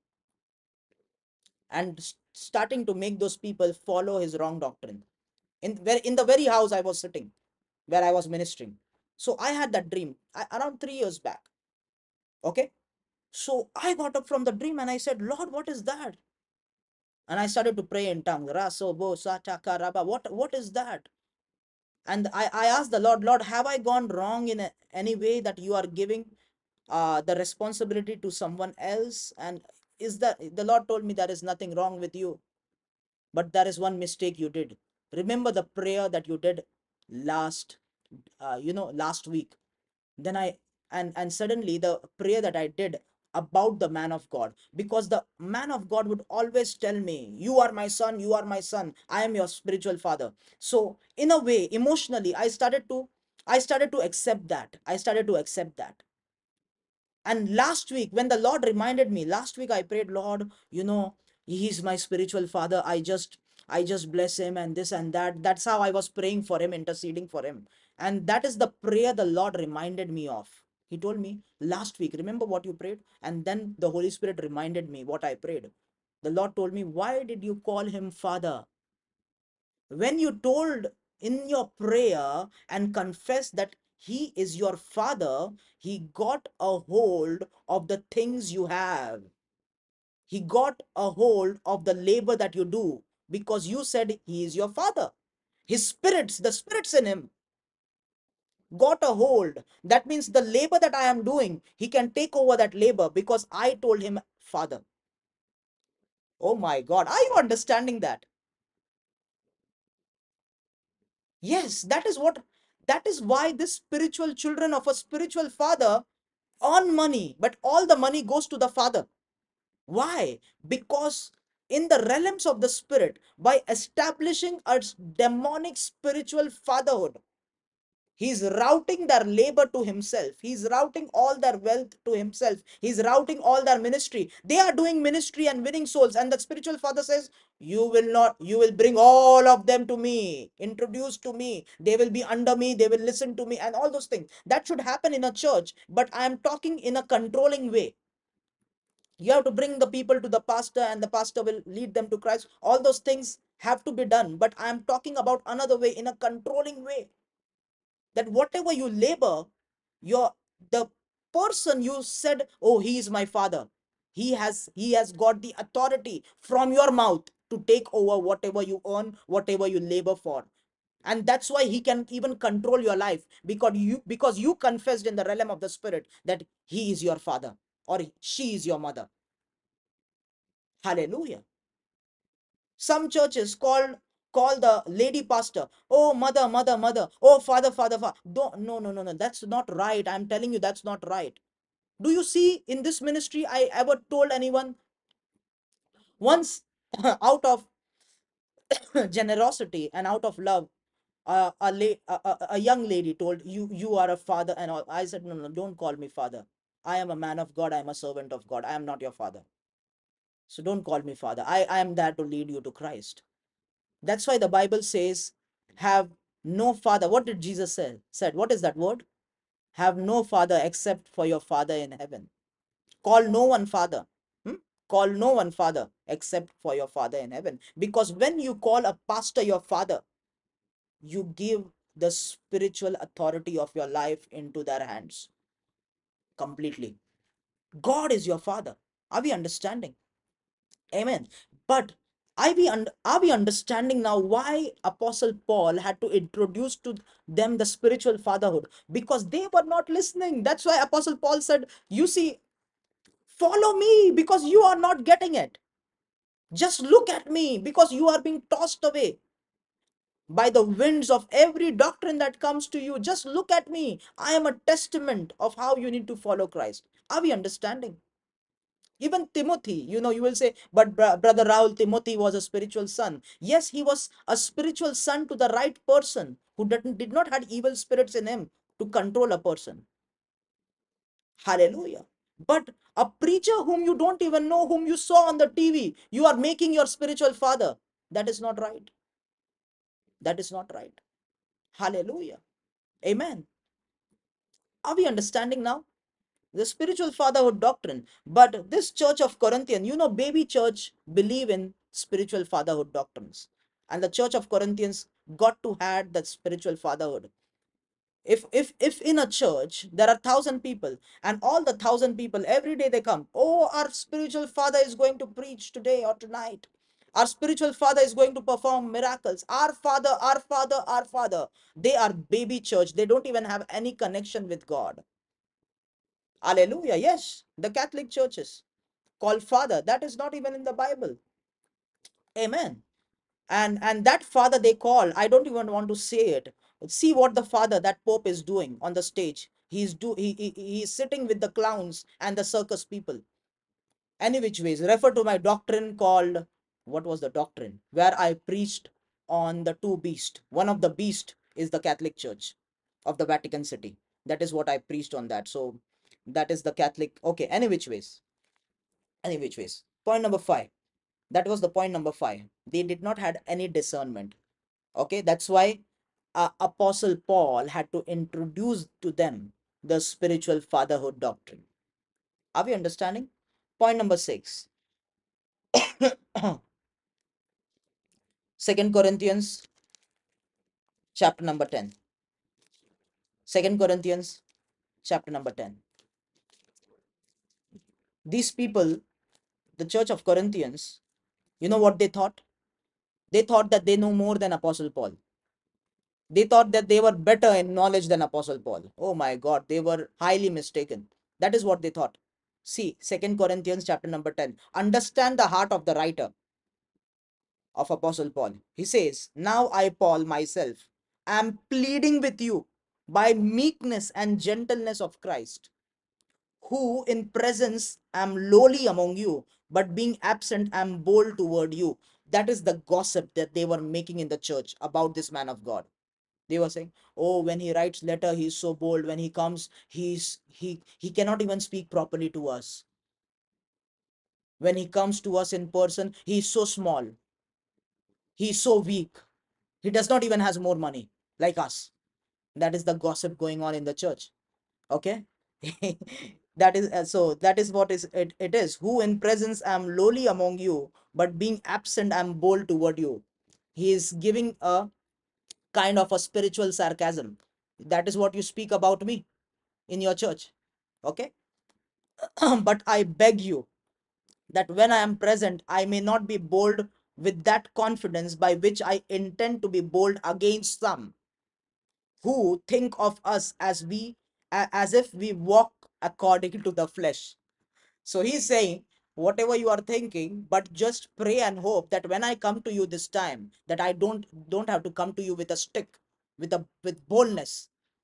and s- starting to make those people follow his wrong doctrine in where in the very house I was sitting where I was ministering. So I had that dream I, around three years back. Okay, so I got up from the dream and I said, Lord, what is that? And I started to pray in tongues. Raso bo sataka raba. What what is that? And I, I asked the Lord, Lord, have I gone wrong in a, any way that you are giving uh, the responsibility to someone else? And is that the Lord told me there is nothing wrong with you, but there is one mistake you did. Remember the prayer that you did last, uh, you know, last week. Then I and and suddenly the prayer that I did about the man of God, because the man of God would always tell me, you are my son, you are my son, I am your spiritual father. So in a way, emotionally, i started to i started to accept that i started to accept that. And last week, when the Lord reminded me, last week I prayed, Lord, you know, he's my spiritual father. I just I just bless him and this and that. That's how I was praying for him, interceding for him. And that is the prayer the Lord reminded me of. He told me last week, remember what you prayed? And then the Holy Spirit reminded me what I prayed. The Lord told me, why did you call him father? When you told in your prayer and confess that he is your father, he got a hold of the things you have. He got a hold of the labor that you do because you said he is your father. His spirits, the spirits in him. got a hold. That means the labor that I am doing, he can take over that labor because I told him, Father. Oh my God, are you understanding that? Yes, that is what, that is why this spiritual children of a spiritual father earn money, but all the money goes to the father. Why? Because in the realms of the spirit, by establishing a demonic spiritual fatherhood, he's routing their labor to himself. He's routing all their wealth to himself. He's routing all their ministry. They are doing ministry and winning souls. And the spiritual father says, you will not, you will bring all of them to me, introduced to me. They will be under me. They will listen to me and all those things. That should happen in a church. But I am talking in a controlling way. You have to bring the people to the pastor and the pastor will lead them to Christ. All those things have to be done. But I am talking about another way, in a controlling way. That whatever you labor, your the person you said, oh, he is my father, he has he has got the authority from your mouth to take over whatever you earn, whatever you labor for. And that's why he can even control your life, because you because you confessed in the realm of the spirit that he is your father or she is your mother. Hallelujah. Some churches call call the lady pastor, oh, mother, mother, mother, oh, father, father, father. Don't, no, no, no, no. That's not right. I'm telling you, that's not right. Do you see in this ministry, I ever told anyone once out of generosity and out of love, uh, a, la- a, a a young lady told you, you are a father and all. I said, no, no, don't call me father. I am a man of God. I am a servant of God. I am not your father. So don't call me father. I, I am there to lead you to Christ. That's why the Bible says, have no father. What did Jesus say? Said, what is that word? Have no father except for your Father in heaven. Call no one father. Hmm? Call no one father except for your Father in heaven. Because when you call a pastor your father, you give the spiritual authority of your life into their hands completely. God is your father. Are we understanding? Amen. But are we, un- are we understanding now why Apostle Paul had to introduce to them the spiritual fatherhood? Because they were not listening. That's why Apostle Paul said, you see, follow me because you are not getting it. Just look at me because you are being tossed away by the winds of every doctrine that comes to you. Just look at me. I am a testament of how you need to follow Christ. Are we understanding? Even Timothy, you know, you will say, but br- brother Rahul, Timothy was a spiritual son. Yes, he was a spiritual son to the right person who didn't, did not have evil spirits in him to control a person. Hallelujah. But a preacher whom you don't even know, whom you saw on the T V, you are making your spiritual father. That is not right. That is not right. Hallelujah. Amen. Are we understanding now? The spiritual fatherhood doctrine. But this church of Corinthian, you know, baby church believe in spiritual fatherhood doctrines. And the church of Corinthians got to had that spiritual fatherhood. if if if in a church there are thousand people and all the thousand people every day they come, oh, our spiritual father is going to preach today or tonight, our spiritual father is going to perform miracles, our father, our father, our father. They are baby church. They don't even have any connection with God. Hallelujah. Yes, the Catholic churches call father, that is not even in the Bible. Amen. And and that father they call, I don't even want to say it. See what the father, that pope, is doing on the stage. He's do he, he he's sitting with the clowns and the circus people. Any which ways, refer to my doctrine called, what was the doctrine where I preached on the two beast. One of the beast is the Catholic Church of the Vatican City. That is what I preached on that. So that is the Catholic. Okay, any which ways, any which ways point number five. That was the point number five. They did not had any discernment. Okay, that's why uh, Apostle Paul had to introduce to them the spiritual fatherhood doctrine. Are we understanding? Point number six. Second Corinthians chapter number ten. Second Corinthians chapter number ten. These people, the church of Corinthians, you know what they thought? They thought that they know more than Apostle Paul. They thought that they were better in knowledge than Apostle Paul. Oh my God, they were highly mistaken. That is what they thought. See, Second Corinthians chapter number ten. Understand the heart of the writer of Apostle Paul. He says, now I, Paul, myself, am pleading with you by meekness and gentleness of Christ, who in presence am lowly among you, but being absent am bold toward you. That is the gossip that they were making in the church about this man of God. They were saying, oh, when he writes letter, he's so bold. When he comes, he's he he cannot even speak properly to us. When he comes to us in person, he's so small. He's so weak. He does not even has more money like us. That is the gossip going on in the church. Okay. That is uh, so that is what is it, it is. Who in presence am lowly among you, but being absent am bold toward you. He is giving a kind of a spiritual sarcasm. That is what you speak about me in your church. Okay. But I beg you that when I am present, I may not be bold with that confidence by which I intend to be bold against some who think of us as we as if we walk according to the flesh. So he's saying, whatever you are thinking, but just pray and hope that when I come to you this time, that I don't don't have to come to you with a stick, with a with boldness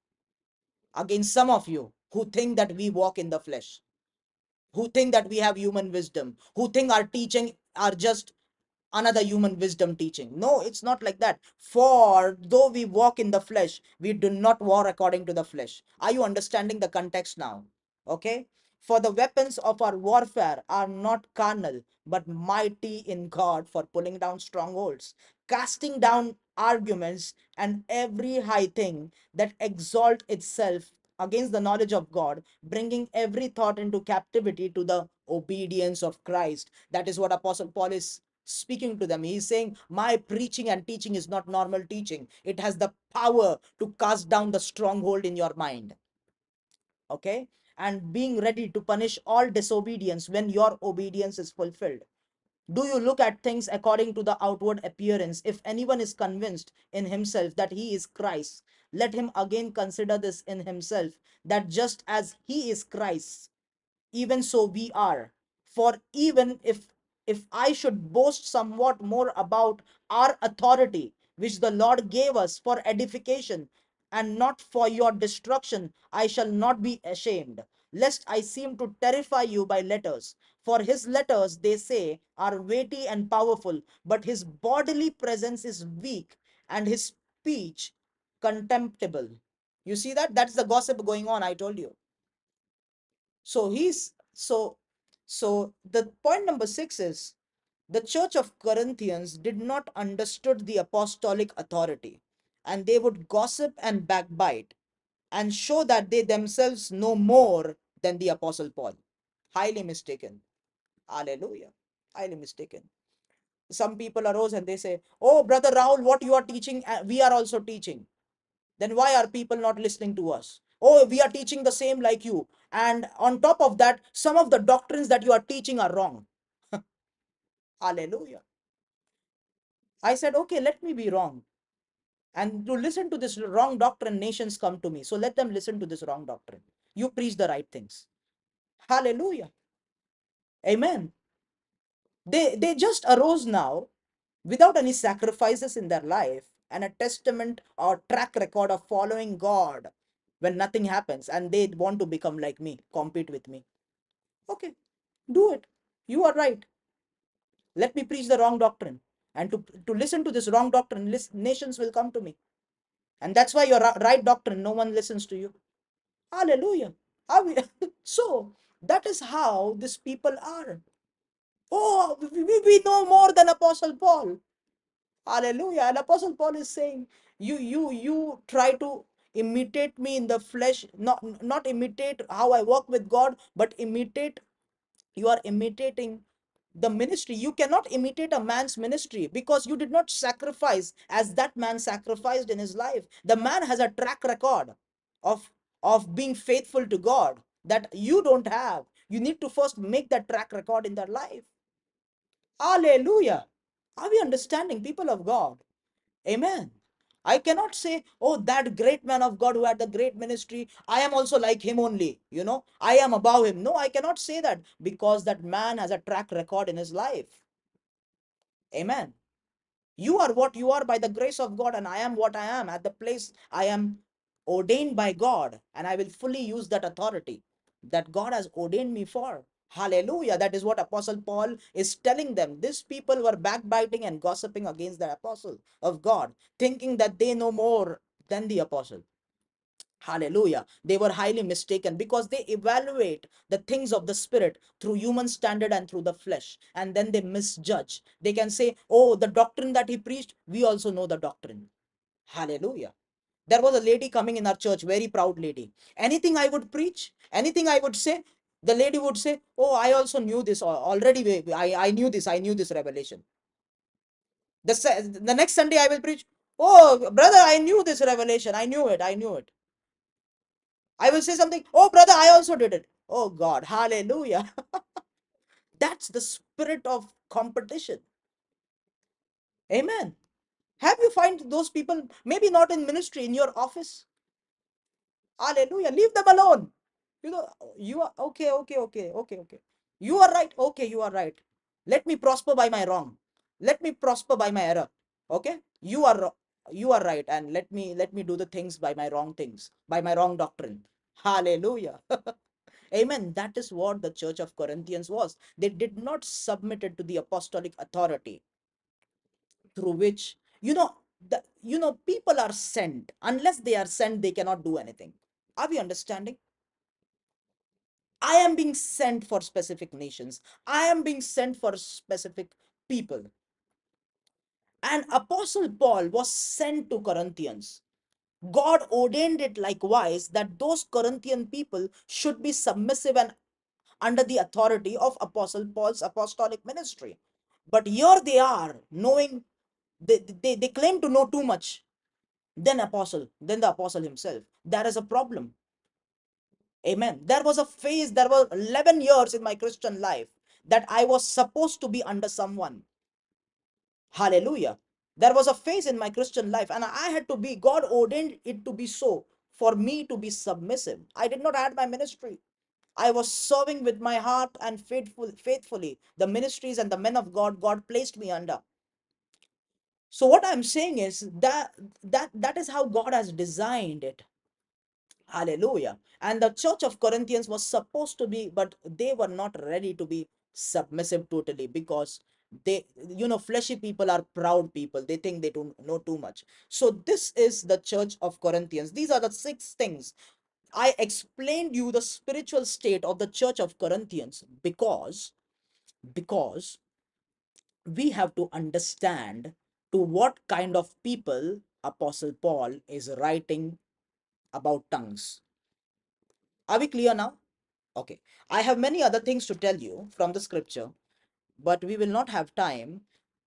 against some of you who think that we walk in the flesh, who think that we have human wisdom, who think our teaching are just another human wisdom teaching. No, it's not like that. For though we walk in the flesh, we do not war according to the flesh. Are you understanding the context now? Okay. For the weapons of our warfare are not carnal, but mighty in God for pulling down strongholds, casting down arguments and every high thing that exalt itself against the knowledge of God, bringing every thought into captivity to the obedience of Christ. That is what Apostle Paul is speaking to them. He's saying, my preaching and teaching is not normal teaching. It has the power to cast down the stronghold in your mind. Okay. And being ready to punish all disobedience when your obedience is fulfilled. Do you look at things according to the outward appearance? If anyone is convinced in himself that he is Christ, let him again consider this in himself, that just as he is Christ, even so we are. For even if if I should boast somewhat more about our authority, which the Lord gave us for edification and not for your destruction, I shall not be ashamed, lest I seem to terrify you by letters. For his letters, they say, are weighty and powerful, but his bodily presence is weak and his speech contemptible. You see that? That's the gossip going on, I told you. So he's so so the point number six is the church of Corinthians did not understood the apostolic authority, and they would gossip and backbite and show that they themselves know more than the apostle Paul. Highly mistaken. Hallelujah. Highly mistaken. Some people arose and they say, oh, brother Rahul, what you are teaching, uh, we are also teaching. Then why are people not listening to us? Oh, we are teaching the same like you. And on top of that, some of the doctrines that you are teaching are wrong. Hallelujah. I said, okay, let me be wrong. And to listen to this wrong doctrine, nations come to me. So let them listen to this wrong doctrine. You preach the right things. Hallelujah. Amen. They, they just arose now without any sacrifices in their life and a testament or track record of following God when nothing happens, and they want to become like me, compete with me. Okay, do it. You are right. Let me preach the wrong doctrine. And to, to listen to this wrong doctrine, listen, nations will come to me. And that's why your right doctrine, no one listens to you. Hallelujah. So that is how these people are. Oh, we, we know more than Apostle Paul. Hallelujah. And Apostle Paul is saying, you you you try to imitate me in the flesh, not not imitate how I work with God, but imitate, you are imitating the ministry. You cannot imitate a man's ministry because you did not sacrifice as that man sacrificed in his life. The man has a track record of of being faithful to God that you don't have. You need to first make that track record in their life. Hallelujah. Are we understanding, people of God? Amen. I cannot say, oh, that great man of God who had the great ministry, I am also like him only. You know, I am above him. No, I cannot say that, because that man has a track record in his life. Amen. You are what you are by the grace of God, and I am what I am at the place I am ordained by God, and I will fully use that authority that God has ordained me for. Hallelujah. That is what Apostle Paul is telling them. These people were backbiting and gossiping against the apostle of God, thinking that they know more than the apostle. Hallelujah. They were highly mistaken, because they evaluate the things of the spirit through human standard and through the flesh, and then they misjudge. They can say, oh, the doctrine that he preached, we also know the doctrine. Hallelujah. There was a lady coming in our church, very proud lady. Anything I would preach, anything I would say, the lady would say, oh, I also knew this already. I, I knew this. I knew this revelation. The, the next Sunday I will preach, oh, brother, I knew this revelation. I knew it. I knew it. I will say something, oh, brother, I also did it. Oh, God, hallelujah. That's the spirit of competition. Amen. Have you find those people, maybe not in ministry, in your office? Hallelujah. Leave them alone. You know, you are okay, okay, okay, okay, okay. You are right. Okay, you are right. Let me prosper by my wrong. Let me prosper by my error. Okay? You are you are right, and let me let me do the things by my wrong things, by my wrong doctrine. Hallelujah. Amen. That is what the church of Corinthians was. They did not submit it to the apostolic authority through which, you know, the, you know, people are sent. Unless they are sent, they cannot do anything. Are we understanding? I am being sent for specific nations. I am being sent for specific people. And Apostle Paul was sent to Corinthians. God ordained it likewise that those Corinthian people should be submissive and under the authority of Apostle Paul's apostolic ministry. But here they are, knowing, they, they, they claim to know too much than apostle, than the apostle himself. That is a problem. Amen. There was a phase, there were eleven years in my Christian life that I was supposed to be under someone. Hallelujah. There was a phase in my Christian life, and I had to be, God ordained it to be so, for me to be submissive. I did not add my ministry. I was serving with my heart and faithful, faithfully the ministries and the men of God God placed me under. So what I'm saying is that that that is how God has designed it. Hallelujah. And the church of Corinthians was supposed to be, but they were not ready to be submissive totally, because they, you know, fleshy people are proud people. They think they don't know too much. So this is the church of Corinthians. These are the six things. I explained you the spiritual state of the church of Corinthians because because we have to understand to what kind of people Apostle Paul is writing about tongues. Are we clear now? Okay. I have many other things to tell you from the scripture, but we will not have time.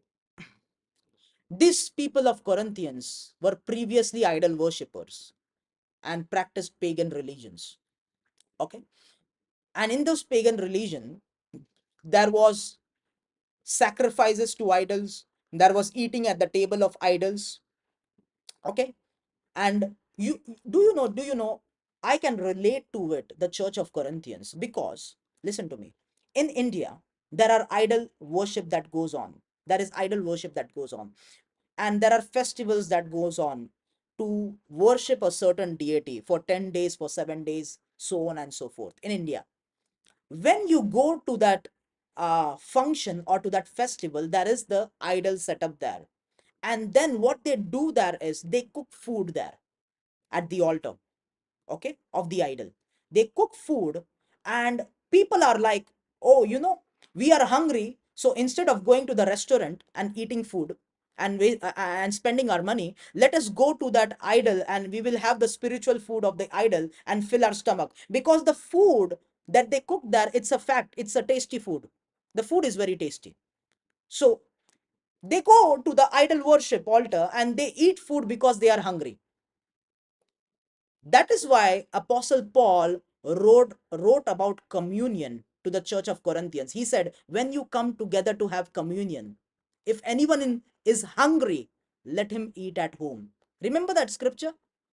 These people of Corinthians were previously idol worshippers and practiced pagan religions. Okay. And in those pagan religion, there was sacrifices to idols. There was eating at the table of idols. Okay. And you do you know, do you know, I can relate to it, the church of Corinthians, because listen to me. In India, there are idol worship that goes on. There is idol worship that goes on. And there are festivals that goes on to worship a certain deity for ten days, for seven days, so on and so forth in India. When you go to that uh, function or to that festival, there is the idol set up there. And then what they do there is they cook food there at the altar, okay, of the idol. They cook food, and people are like, oh, you know, we are hungry. So instead of going to the restaurant and eating food and we, uh, and spending our money, let us go to that idol and we will have the spiritual food of the idol and fill our stomach. Because the food that they cook there, it's a fact, it's a tasty food. The food is very tasty. So they go to the idol worship altar and they eat food because they are hungry. That is why Apostle Paul wrote, wrote about communion to the church of Corinthians. He said, when you come together to have communion, if anyone in, is hungry, let him eat at home. Remember that scripture?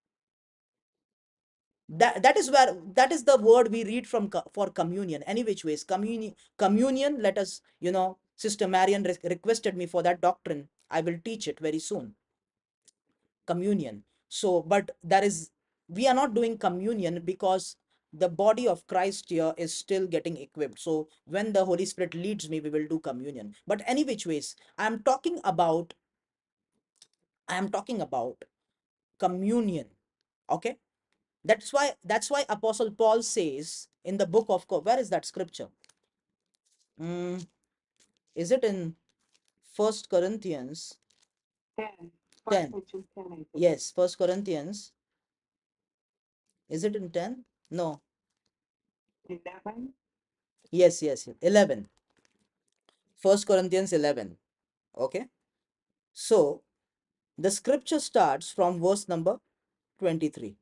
That, that is where, that is the word we read from for communion. Any which ways, communion, communion, let us, you know, Sister Marian re requested me for that doctrine. I will teach it very soon. Communion. So, but there is, we are not doing communion because the body of Christ here is still getting equipped. So when the Holy Spirit leads me, we will do communion. But any which ways, I am talking about, I am talking about communion. Okay. That's why, that's why Apostle Paul says in the book of, where is that scripture? Mm, is it in First Corinthians? ten. ten. ten. Yes, First Corinthians. Is it in ten? No. eleven. Yes, yes, eleven. First Corinthians eleven. Okay. So the scripture starts from verse number twenty-three.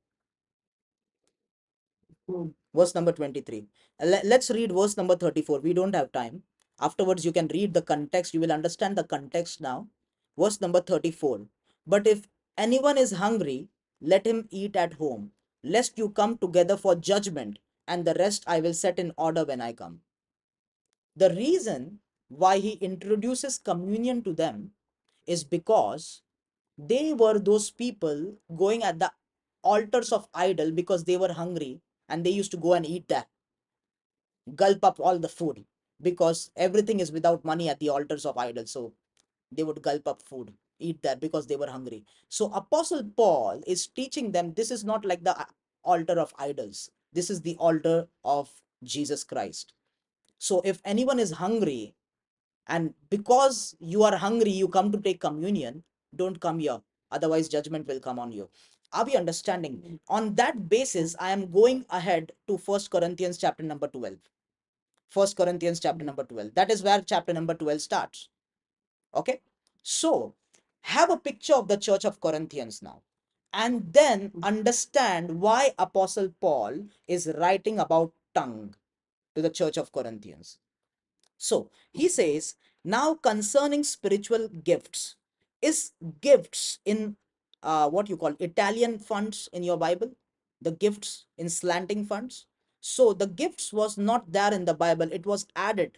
Hmm. Verse number twenty-three. Let's read verse number thirty-four. We don't have time. Afterwards, you can read the context. You will understand the context now. Verse number thirty-four. But if anyone is hungry, let him eat at home, lest you come together for judgment, and the rest I will set in order when I come. The reason why he introduces communion to them is because they were those people going at the altars of idol because they were hungry, and they used to go and eat that, gulp up all the food, because everything is without money at the altars of idols. So they would gulp up food, eat that because they were hungry. So Apostle Paul is teaching them this is not like the altar of idols. This is the altar of Jesus Christ. So if anyone is hungry, and because you are hungry, you come to take communion, don't come here. Otherwise, judgment will come on you. Are we understanding? On that basis, I am going ahead to First Corinthians chapter number twelve. First Corinthians chapter number twelve. That is where chapter number twelve starts. Okay. So have a picture of the church of Corinthians now, and then understand why Apostle Paul is writing about tongue to the church of Corinthians. So he says, now concerning spiritual gifts, is gifts in uh, what you call Italian fonts in your Bible, the gifts in slanting fonts. So the gifts was not there in the Bible, it was added.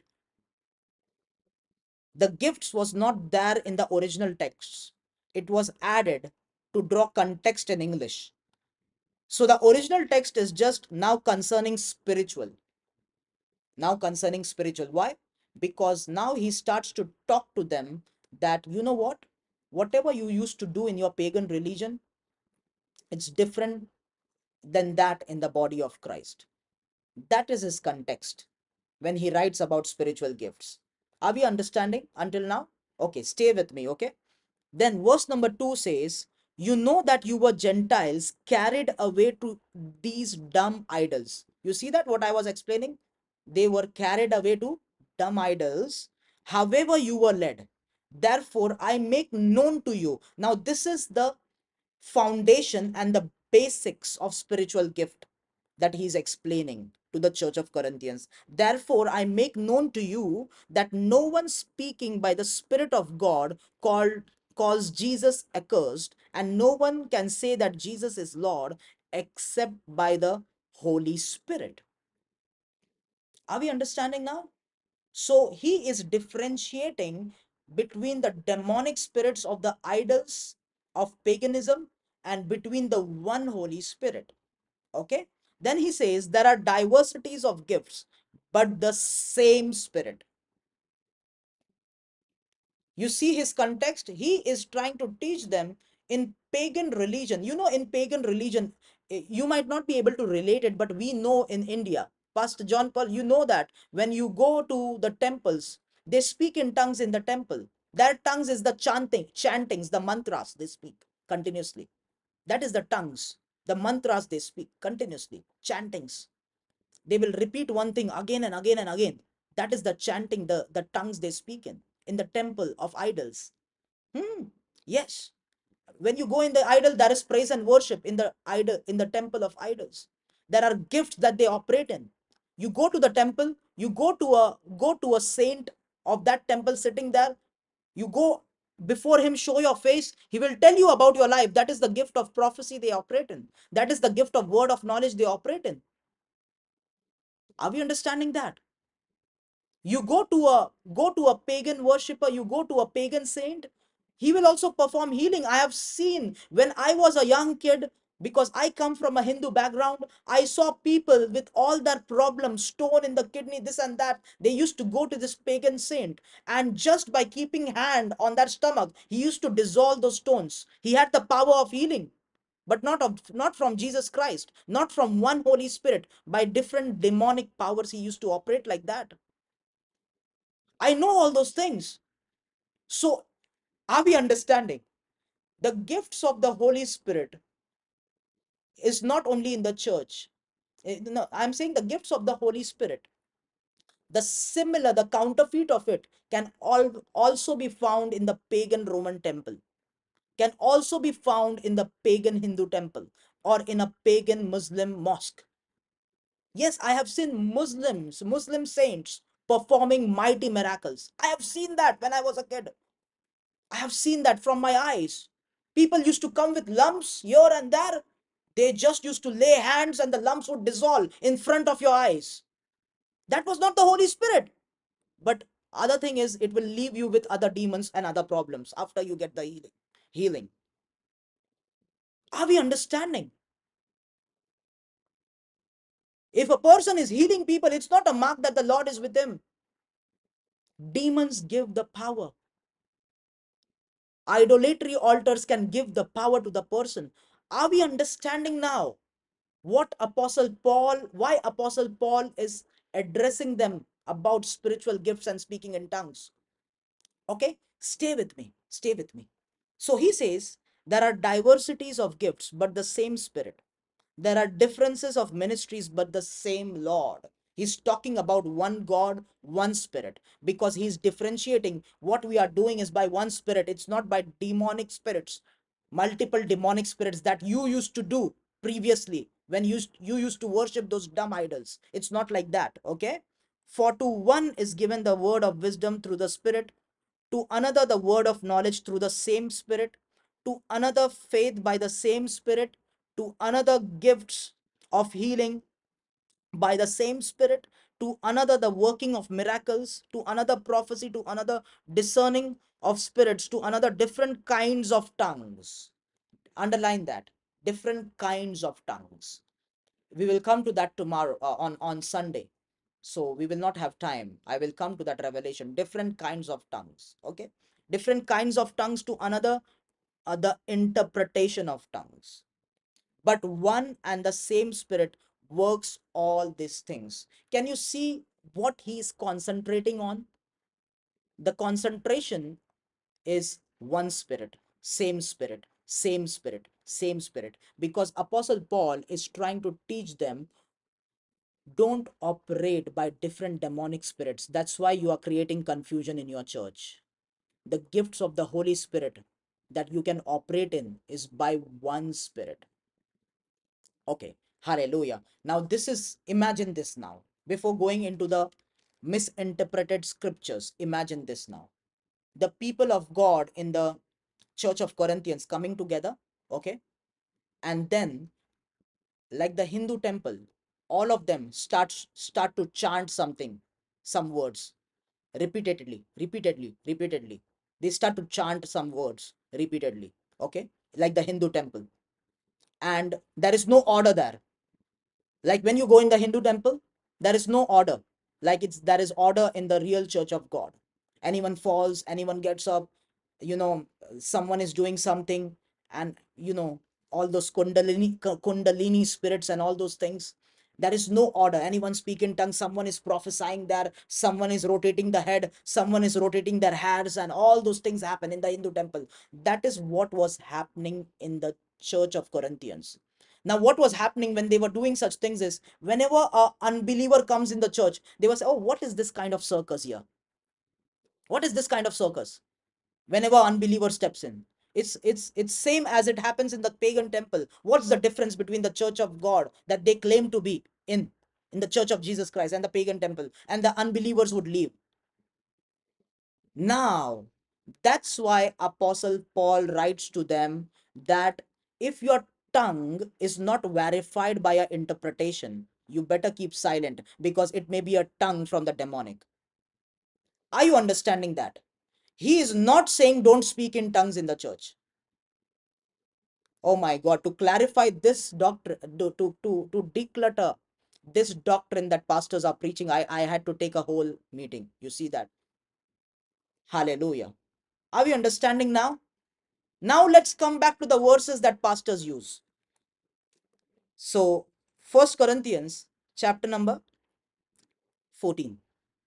The gifts was not there in the original texts, it was added to draw context in English. So the original text is just now concerning spiritual. Now concerning spiritual. Why? Because now he starts to talk to them that, you know what? Whatever you used to do in your pagan religion, it's different than that in the body of Christ. That is his context when he writes about spiritual gifts. Are we understanding until now? Okay, stay with me, okay? Then verse number two says, you know that you were Gentiles carried away to these dumb idols. You see that what I was explaining? They were carried away to dumb idols. However, you were led. Therefore, I make known to you. Now, this is the foundation and the basics of spiritual gift that he's explaining to the church of Corinthians. Therefore, I make known to you that no one speaking by the Spirit of God called calls Jesus accursed, and no one can say that Jesus is Lord except by the Holy Spirit. Are we understanding now? So he is differentiating between the demonic spirits of the idols of paganism and between the one Holy Spirit. Okay. Then he says there are diversities of gifts, but the same Spirit. You see his context? He is trying to teach them in pagan religion. You know, in pagan religion, you might not be able to relate it, but we know in India, Pastor John Paul, you know that when you go to the temples, they speak in tongues in the temple. Their tongues is the chanting, chantings, the mantras they speak continuously. That is the tongues, the mantras they speak continuously, chantings. They will repeat one thing again and again and again. That is the chanting, the, the tongues they speak in, in the temple of idols. Hmm. Yes. When you go in the idol, there is praise and worship in the idol, in the temple of idols. There are gifts that they operate in. You go to the temple, you go to a go to a saint of that temple sitting there. You go before him show your face, he will tell you about your life. That is the gift of prophecy they operate in. That is the gift of word of knowledge they operate in. Are we understanding that? You go to a go to a pagan worshipper, you go to a pagan saint, he will also perform healing. I have seen when I was a young kid, because I come from a Hindu background, I saw people with all their problems, stone in the kidney, this and that. They used to go to this pagan saint, and just by keeping hand on their stomach, he used to dissolve those stones. He had the power of healing, but not of not from Jesus Christ, not from one Holy Spirit. By different demonic powers, he used to operate like that. I know all those things. So, are we understanding? The gifts of the Holy Spirit is not only in the church. Eh, No, I'm saying the gifts of the Holy Spirit, the similar, the counterfeit of it, can all also be found in the pagan Roman temple, can also be found in the pagan Hindu temple, or in a pagan Muslim mosque. Yes, I have seen Muslims, Muslim saints performing mighty miracles. I have seen that when I was a kid. I have seen that from my eyes. People used to come with lumps here and there. They just used to lay hands and the lumps would dissolve in front of your eyes. That was not the Holy Spirit. But other thing is, it will leave you with other demons and other problems after you get the healing. Healing. Are we understanding? If a person is healing people, it's not a mark that the Lord is with him. Demons give the power. Idolatry altars can give the power to the person. Are we understanding now what Apostle Paul, why Apostle Paul is addressing them about spiritual gifts and speaking in tongues? Okay, stay with me, stay with me. So he says there are diversities of gifts, but the same Spirit. There are differences of ministries, but the same Lord. He's talking about one God, one Spirit, because he's differentiating what we are doing is by one Spirit. It's not by demonic spirits, multiple demonic spirits that you used to do previously when you used, you used to worship those dumb idols. It's not like that, okay? For to one is given the word of wisdom through the Spirit, to another the word of knowledge through the same Spirit, to another faith by the same Spirit, to another gifts of healing by the same Spirit, to another the working of miracles, to another prophecy, to another discerning of spirits, to another different kinds of tongues. Underline that, different kinds of tongues. We will come to that tomorrow, uh, on on Sunday. So we will not have time. I will come to that revelation. Different kinds of tongues. Okay, different kinds of tongues, to another uh, the interpretation of tongues. But one and the same Spirit works all these things. Can you see what he is concentrating on? The concentration is one Spirit, same Spirit, same Spirit, same Spirit. Because Apostle Paul is trying to teach them, don't operate by different demonic spirits. That's why you are creating confusion in your church. The gifts of the Holy Spirit that you can operate in is by one Spirit. Okay, hallelujah. Now, this is, imagine this now. Before going into the misinterpreted scriptures, imagine this now. The people of God in the church of Corinthians coming together, okay, and then, like the Hindu temple, all of them start start to chant something, some words, repeatedly, repeatedly, repeatedly. They start to chant some words repeatedly, okay, like the Hindu temple, and there is no order there. Like when you go in the Hindu temple, there is no order. Like it's there is order in the real church of God. Anyone falls, anyone gets up, you know, someone is doing something, and you know, all those kundalini kundalini spirits and all those things. There is no order. Anyone speak in tongues, someone is prophesying there, someone is rotating the head, someone is rotating their hands, and all those things happen in the Hindu temple. That is what was happening in the church of Corinthians. Now, what was happening when they were doing such things is, whenever a unbeliever comes in the church, they will say, oh, what is this kind of circus here? What is this kind of circus? Whenever unbeliever steps in, it's it's it's same as it happens in the pagan temple. What's the difference between the church of God that they claim to be in in the church of Jesus Christ and the pagan temple, and the unbelievers would leave? Now That's why Apostle Paul writes to them that if your tongue is not verified by an interpretation, you better keep silent, because it may be a tongue from the demonic. Are you understanding that? He is not saying don't speak in tongues in the church. Oh my God, to clarify this doctrine, to, to, to, to declutter this doctrine that pastors are preaching, I, I had to take a whole meeting. You see that? Hallelujah. Are we understanding now? Now let's come back to the verses that pastors use. So, First Corinthians chapter number fourteen.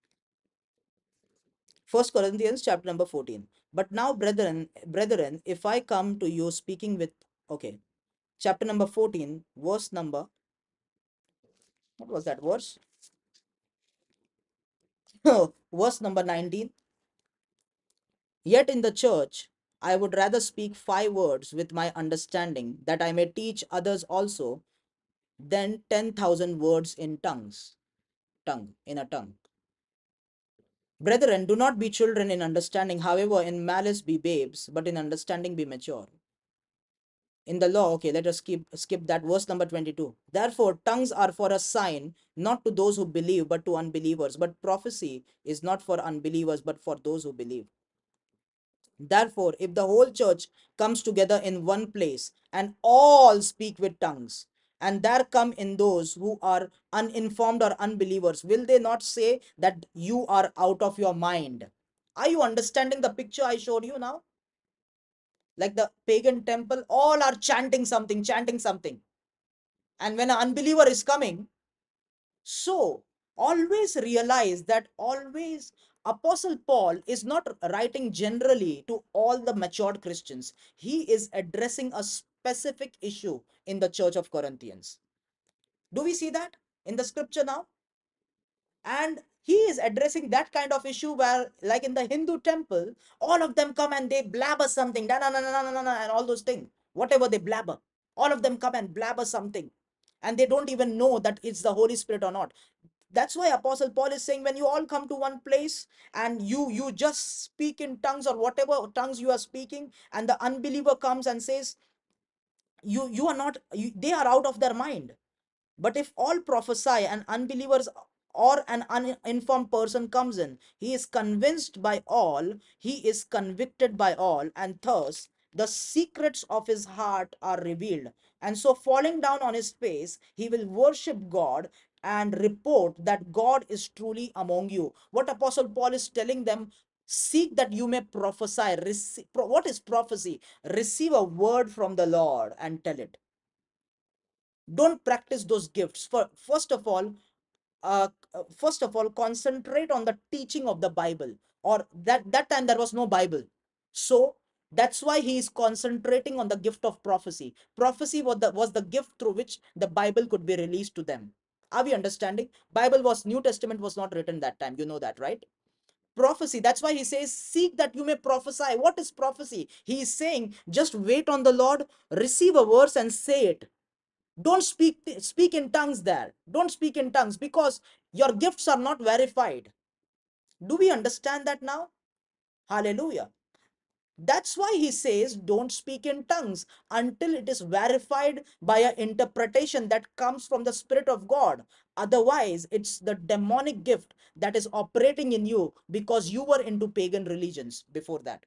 First Corinthians chapter number fourteen. But now, brethren, brethren, if I come to you speaking with, okay, chapter number fourteen, verse number, what was that verse? Verse number nineteen. Yet in the church, I would rather speak five words with my understanding, that I may teach others also, than ten thousand words in tongues. Tongue, in a tongue. Brethren, do not be children in understanding, however, in malice be babes, but in understanding be mature. In the law, okay, let us skip, skip that verse number twenty-two. Therefore, tongues are for a sign, not to those who believe, but to unbelievers. But prophecy is not for unbelievers, but for those who believe. Therefore, if the whole church comes together in one place and all speak with tongues, and there come in those who are uninformed or unbelievers, will they not say that you are out of your mind? Are you understanding the picture I showed you now? Like the pagan temple, all are chanting something, chanting something. And when an unbeliever is coming, so always realize that always Apostle Paul is not writing generally to all the matured Christians. He is addressing a specific issue in the church of Corinthians. Do we see that in the scripture now? And he is addressing that kind of issue where, like in the Hindu temple, all of them come and they blabber something, na na na na na na, and all those things, whatever they blabber, all of them come and blabber something, and they don't even know that it's the Holy Spirit or not. That's why Apostle Paul is saying, when you all come to one place and you you just speak in tongues or whatever tongues you are speaking, and the unbeliever comes and says, you you are not you, they are out of their mind. But if all prophesy and unbelievers or an uninformed person comes in, he is convinced by all, he is convicted by all, and thus the secrets of his heart are revealed. And so, falling down on his face, he will worship God and report that God is truly among you. What Apostle Paul is telling them, seek that you may prophesy. Receive, what is prophecy? Receive a word from the Lord and tell it. Don't practice those gifts. For first of all, uh, uh, first of all, concentrate on the teaching of the Bible. Or that that time there was no Bible, so that's why he is concentrating on the gift of prophecy. Prophecy was the was the gift through which the Bible could be released to them. Are we understanding? Bible was New Testament was not written that time. You know that, right? Prophecy, that's why he says, seek that you may prophesy. What is prophecy? He is saying, just wait on the Lord, receive a verse and say it. Don't speak speak in tongues there. Don't speak in tongues, because your gifts are not verified. Do we understand that now? Hallelujah. That's why he says, don't speak in tongues until it is verified by an interpretation that comes from the Spirit of God. Otherwise, it's the demonic gift that is operating in you, because you were into pagan religions before that.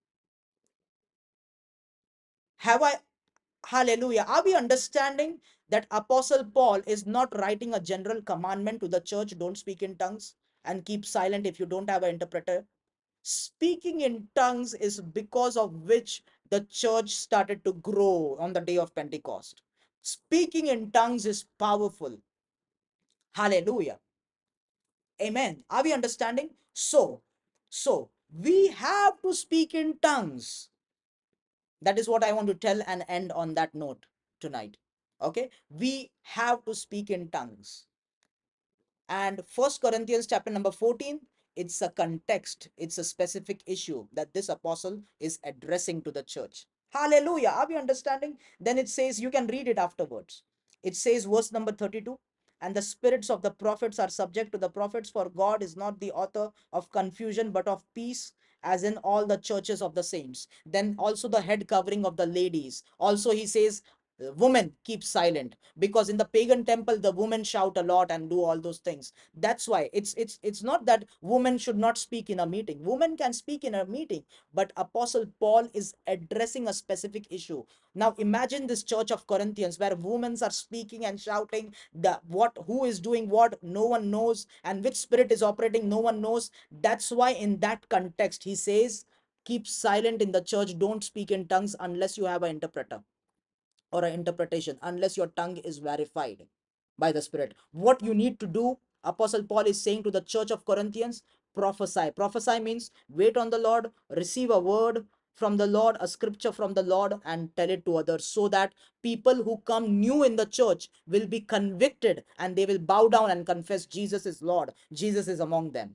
Have I Hallelujah. Are we understanding that Apostle Paul is not writing a general commandment to the church, don't speak in tongues and keep silent if you don't have an interpreter? Speaking in tongues is because of which the church started to grow on the day of Pentecost. Speaking in tongues is powerful. Hallelujah. Amen. Are we understanding? So, so we have to speak in tongues. That is what I want to tell and end on that note tonight. Okay, we have to speak in tongues. And First Corinthians chapter number fourteen, it's a context, it's a specific issue that this apostle is addressing to the church. Hallelujah. Are we understanding? Then it says, you can read it afterwards. It says, verse number thirty-two, and the spirits of the prophets are subject to the prophets, for God is not the author of confusion but of peace, as in all the churches of the saints. Then also the head covering of the ladies. Also he says, uh, women keep silent, because in the pagan temple the women shout a lot and do all those things. That's why it's it's it's not that women should not speak in a meeting. Women can speak in a meeting, but Apostle Paul is addressing a specific issue. Now imagine this church of Corinthians where women are speaking and shouting, the what who is doing what, no one knows, and which spirit is operating, no one knows. That's why in that context he says, keep silent in the church, don't speak in tongues unless you have an interpreter or an interpretation, unless your tongue is verified by the Spirit. What you need to do, Apostle Paul is saying to the church of Corinthians, prophesy. Prophesy means wait on the Lord, receive a word from the Lord, a scripture from the Lord, and tell it to others, so that people who come new in the church will be convicted and they will bow down and confess Jesus is Lord. Jesus is among them.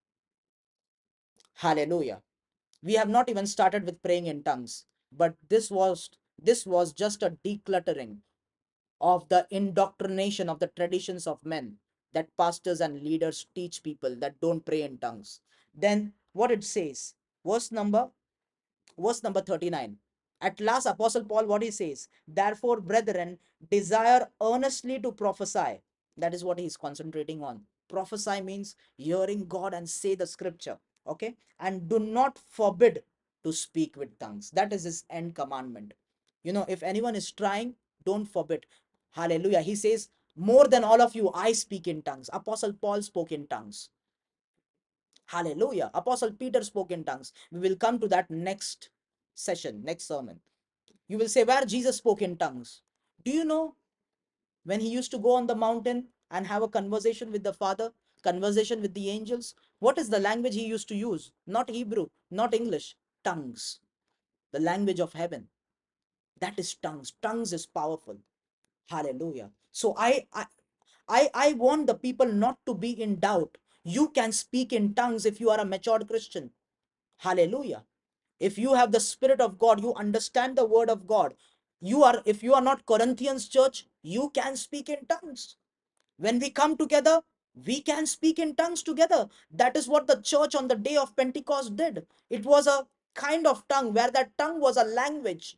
Hallelujah. We have not even started with praying in tongues, but this was this was just a decluttering of the indoctrination of the traditions of men that pastors and leaders teach people that don't pray in tongues. Then what it says, verse number verse number thirty-nine. At last, Apostle Paul, what he says, therefore, brethren, desire earnestly to prophesy. That is what he is concentrating on. Prophesy means hearing God and say the scripture. Okay. And do not forbid to speak with tongues. That is his end commandment. You know, if anyone is trying, don't forbid. Hallelujah. He says, more than all of you, I speak in tongues. Apostle Paul spoke in tongues. Hallelujah. Apostle Peter spoke in tongues. We will come to that next session, next sermon. You will say, where Jesus spoke in tongues. Do you know when he used to go on the mountain and have a conversation with the Father, conversation with the angels? What is the language he used to use? Not Hebrew, not English, tongues. The language of heaven. That is tongues. Tongues is powerful. Hallelujah. So I, I, I, I want the people not to be in doubt. You can speak in tongues if you are a matured Christian. Hallelujah. If you have the Spirit of God, you understand the word of God. You are, if you are not Corinthians church, you can speak in tongues. When we come together, we can speak in tongues together. That is what the church on the day of Pentecost did. It was a kind of tongue where that tongue was a language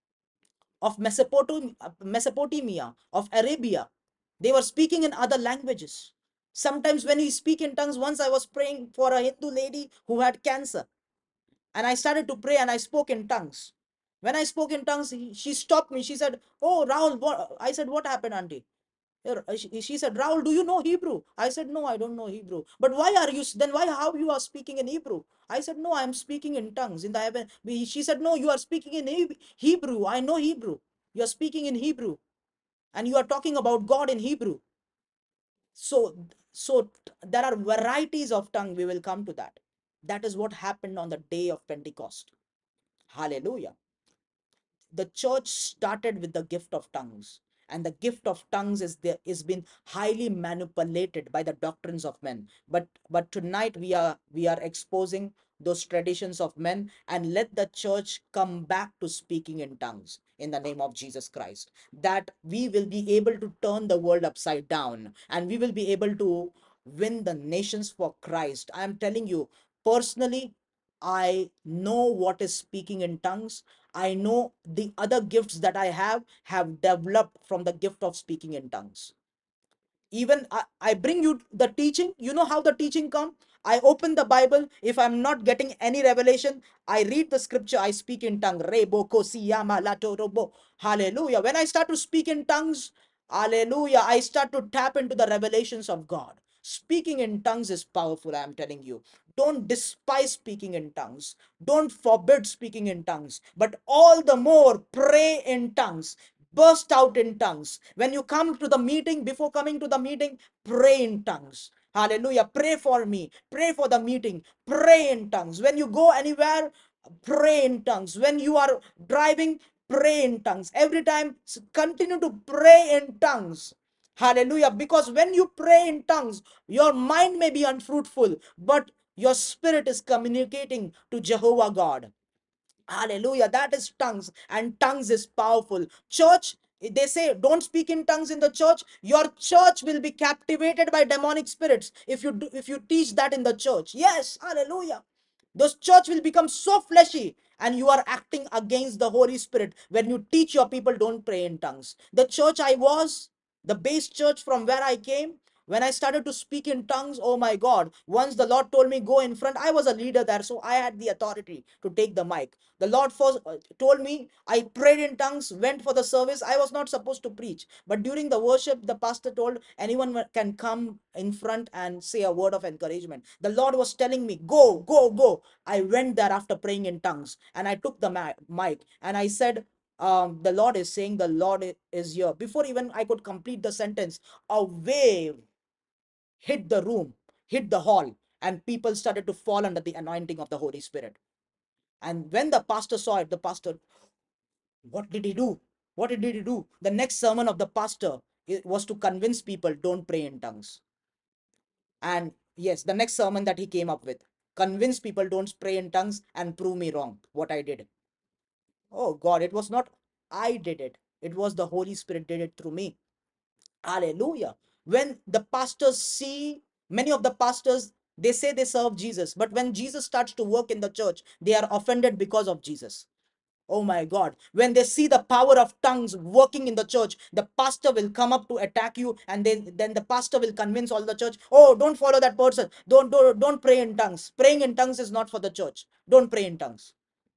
of Mesopotamia, Mesopotamia, of Arabia. They were speaking in other languages. Sometimes when we speak in tongues, once I was praying for a Hindu lady who had cancer, and I started to pray and I spoke in tongues. When I spoke in tongues, she stopped me. She said, "Oh, Rahul," what? I said, "What happened, auntie?" She said, "Rahul, do you know Hebrew?" I said, "No, I don't know Hebrew." "But why are you then? Why how you are speaking in Hebrew?" I said, "No, I am speaking in tongues in the heaven." She said, "No, you are speaking in Hebrew. I know Hebrew. You are speaking in Hebrew, and you are talking about God in Hebrew." So, so there are varieties of tongue. We will come to that. That is what happened on the day of Pentecost. Hallelujah. The church started with the gift of tongues, and the gift of tongues is there is been highly manipulated by the doctrines of men. But but tonight we are we are exposing those traditions of men, and let the church come back to speaking in tongues in the name of Jesus Christ, that we will be able to turn the world upside down, and we will be able to win the nations for Christ. I am telling you personally, I know what is speaking in tongues. I know the other gifts that I have have developed from the gift of speaking in tongues. Even I, I bring you the teaching. You know how the teaching come? I open the Bible. If I'm not getting any revelation, I read the scripture. I speak in tongue. Rebo kosiyama lato robo. Hallelujah. When I start to speak in tongues, hallelujah, I start to tap into the revelations of God. Speaking in tongues is powerful, I am telling you. Don't despise speaking in tongues. Don't forbid speaking in tongues. But all the more, pray in tongues. Burst out in tongues. When you come to the meeting, before coming to the meeting, pray in tongues. Hallelujah. Pray for me. Pray for the meeting. Pray in tongues. When you go anywhere, pray in tongues. When you are driving, pray in tongues. Every time, continue to pray in tongues. Hallelujah. Because when you pray in tongues, your mind may be unfruitful, but your spirit is communicating to Jehovah God. Hallelujah. That is tongues, and tongues is powerful. Church, they say don't speak in tongues in the church. Your church will be captivated by demonic spirits if you do, if you teach that in the church. Yes, hallelujah. Those church will become so fleshy, and you are acting against the Holy Spirit when you teach your people don't pray in tongues. The church I was, the base church from where I came, when I started to speak in tongues, oh my God, once the Lord told me go in front, I was a leader there, so I had the authority to take the mic. The Lord first uh, told me, I prayed in tongues, went for the service. I was not supposed to preach, but during the worship, the pastor told anyone can come in front and say a word of encouragement. The Lord was telling me, go, go, go. I went there after praying in tongues, and I took the mic and I said, um, the Lord is saying, the Lord is here. Before even I could complete the sentence, a wave hit the room, hit the hall, and people started to fall under the anointing of the Holy Spirit. And when the pastor saw it, the pastor, what did he do? What did he do? The next sermon of the pastor was to convince people don't pray in tongues. And yes, the next sermon that he came up with, convince people don't pray in tongues and prove me wrong what I did. Oh God, it was not I did it. It was the Holy Spirit did it through me. Hallelujah. When the pastors see, many of the pastors, they say they serve Jesus, but when Jesus starts to work in the church, they are offended because of Jesus. Oh my God. When they see the power of tongues working in the church, the pastor will come up to attack you, and then, then the pastor will convince all the church, oh, don't follow that person. Don't, don't, don't pray in tongues. Praying in tongues is not for the church. Don't pray in tongues.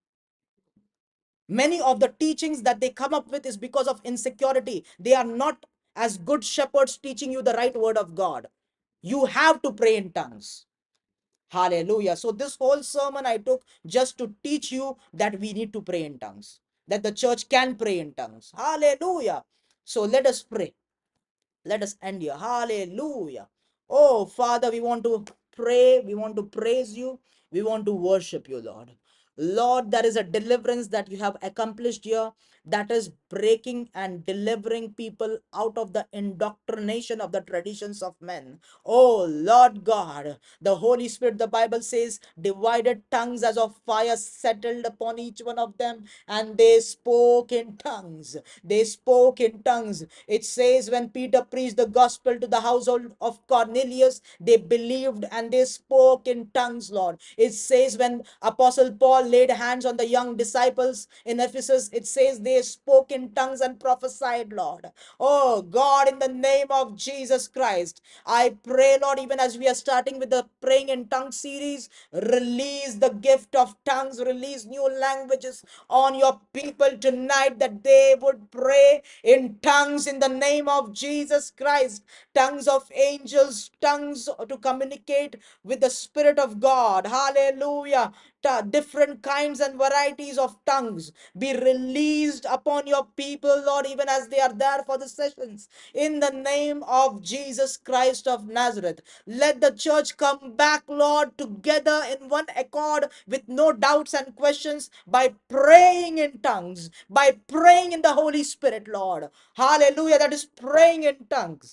Many of the teachings that they come up with is because of insecurity. They are not as good shepherds teaching you the right word of God. You have to pray in tongues. Hallelujah. So this whole sermon I took just to teach you that we need to pray in tongues, that the church can pray in tongues. Hallelujah. So let us pray. Let us end here. Hallelujah. Oh, Father, we want to pray. We want to praise you. We want to worship you, Lord. Lord, there is a deliverance that you have accomplished here, that is breaking and delivering people out of the indoctrination of the traditions of men. Oh, Lord God, the Holy Spirit, the Bible says, divided tongues as of fire settled upon each one of them, and they spoke in tongues. They spoke in tongues. It says when Peter preached the gospel to the household of Cornelius, they believed and they spoke in tongues, Lord. It says when Apostle Paul laid hands on the young disciples in Ephesus, it says they spoke in tongues and prophesied, Lord. Oh God, in the name of Jesus Christ, I pray, Lord, even as we are starting with the praying in tongues series, release the gift of tongues, release new languages on your people tonight, that they would pray in tongues in the name of Jesus Christ. Tongues of angels, tongues to communicate with the Spirit of God. Hallelujah. Different kinds and varieties of tongues be released upon your people, Lord, even as they are there for the sessions. In the name of Jesus Christ of Nazareth, let the church come back, Lord, together in one accord with no doubts and questions, by praying in tongues, by praying in the Holy Spirit, Lord. Hallelujah. That is praying in tongues.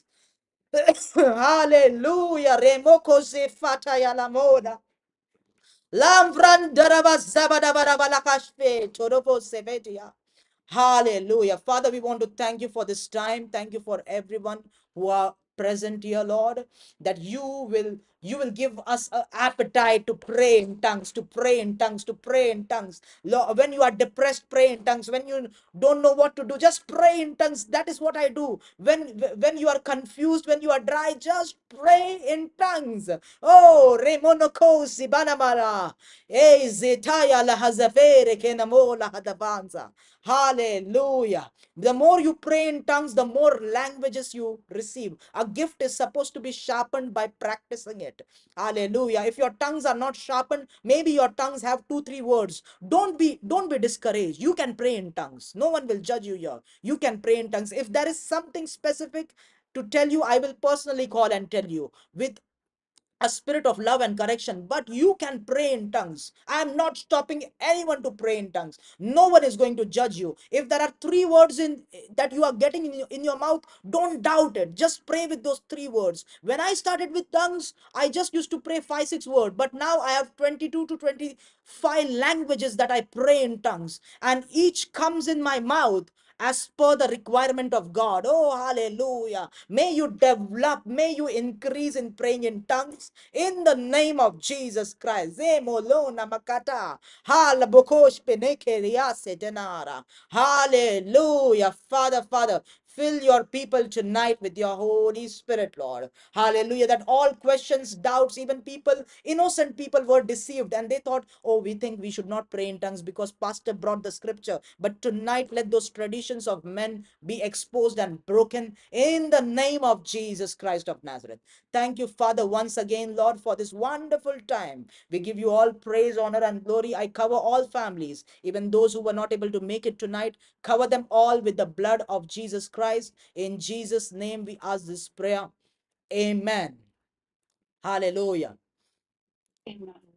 Hallelujah. Remoko se fataya la moda. Lamvran daraba zabada baraba lakashpe toropo sevetia. Hallelujah. Father, we want to thank you for this time. Thank you for everyone who are present here, Lord, that you will you will give us an appetite to pray in tongues, to pray in tongues, to pray in tongues. Lord, when you are depressed, pray in tongues. When you don't know what to do, just pray in tongues. That is what I do. When when you are confused, when you are dry, just pray in tongues. Oh, remonoko sibanamara. Eh, zetaya la hazavere kenamo la hadavanza. Hallelujah. The more you pray in tongues, the more languages you receive. A gift is supposed to be sharpened by practicing it. Hallelujah. If your tongues are not sharpened, maybe your tongues have two, three words. Don't be, don't be discouraged. You can pray in tongues. No one will judge you here. You can pray in tongues. If there is something specific to tell you, I will personally call and tell you with a spirit of love and correction, but you can pray in tongues. I am not stopping anyone to pray in tongues. No one is going to judge you. If there are three words in that you are getting in your, in your mouth, don't doubt it. Just pray with those three words. When I started with tongues, I just used to pray five six words, but now I have twenty-two to twenty-five languages that I pray in tongues, and each comes in my mouth as per the requirement of God. Oh, hallelujah. May you develop, may you increase in praying in tongues in the name of Jesus Christ. Zemolona makata. Halabokosh peneke riase denara. Hallelujah. Father, Father, fill your people tonight with your Holy Spirit, Lord. Hallelujah. That all questions, doubts, even people, innocent people were deceived and they thought, oh, we think we should not pray in tongues because Pastor brought the scripture. But tonight, let those traditions of men be exposed and broken in the name of Jesus Christ of Nazareth. Thank you, Father, once again, Lord, for this wonderful time. We give you all praise, honor, and glory. I cover all families, even those who were not able to make it tonight. Cover them all with the blood of Jesus Christ. In Jesus' name, we ask this prayer. Amen. Hallelujah. Amen.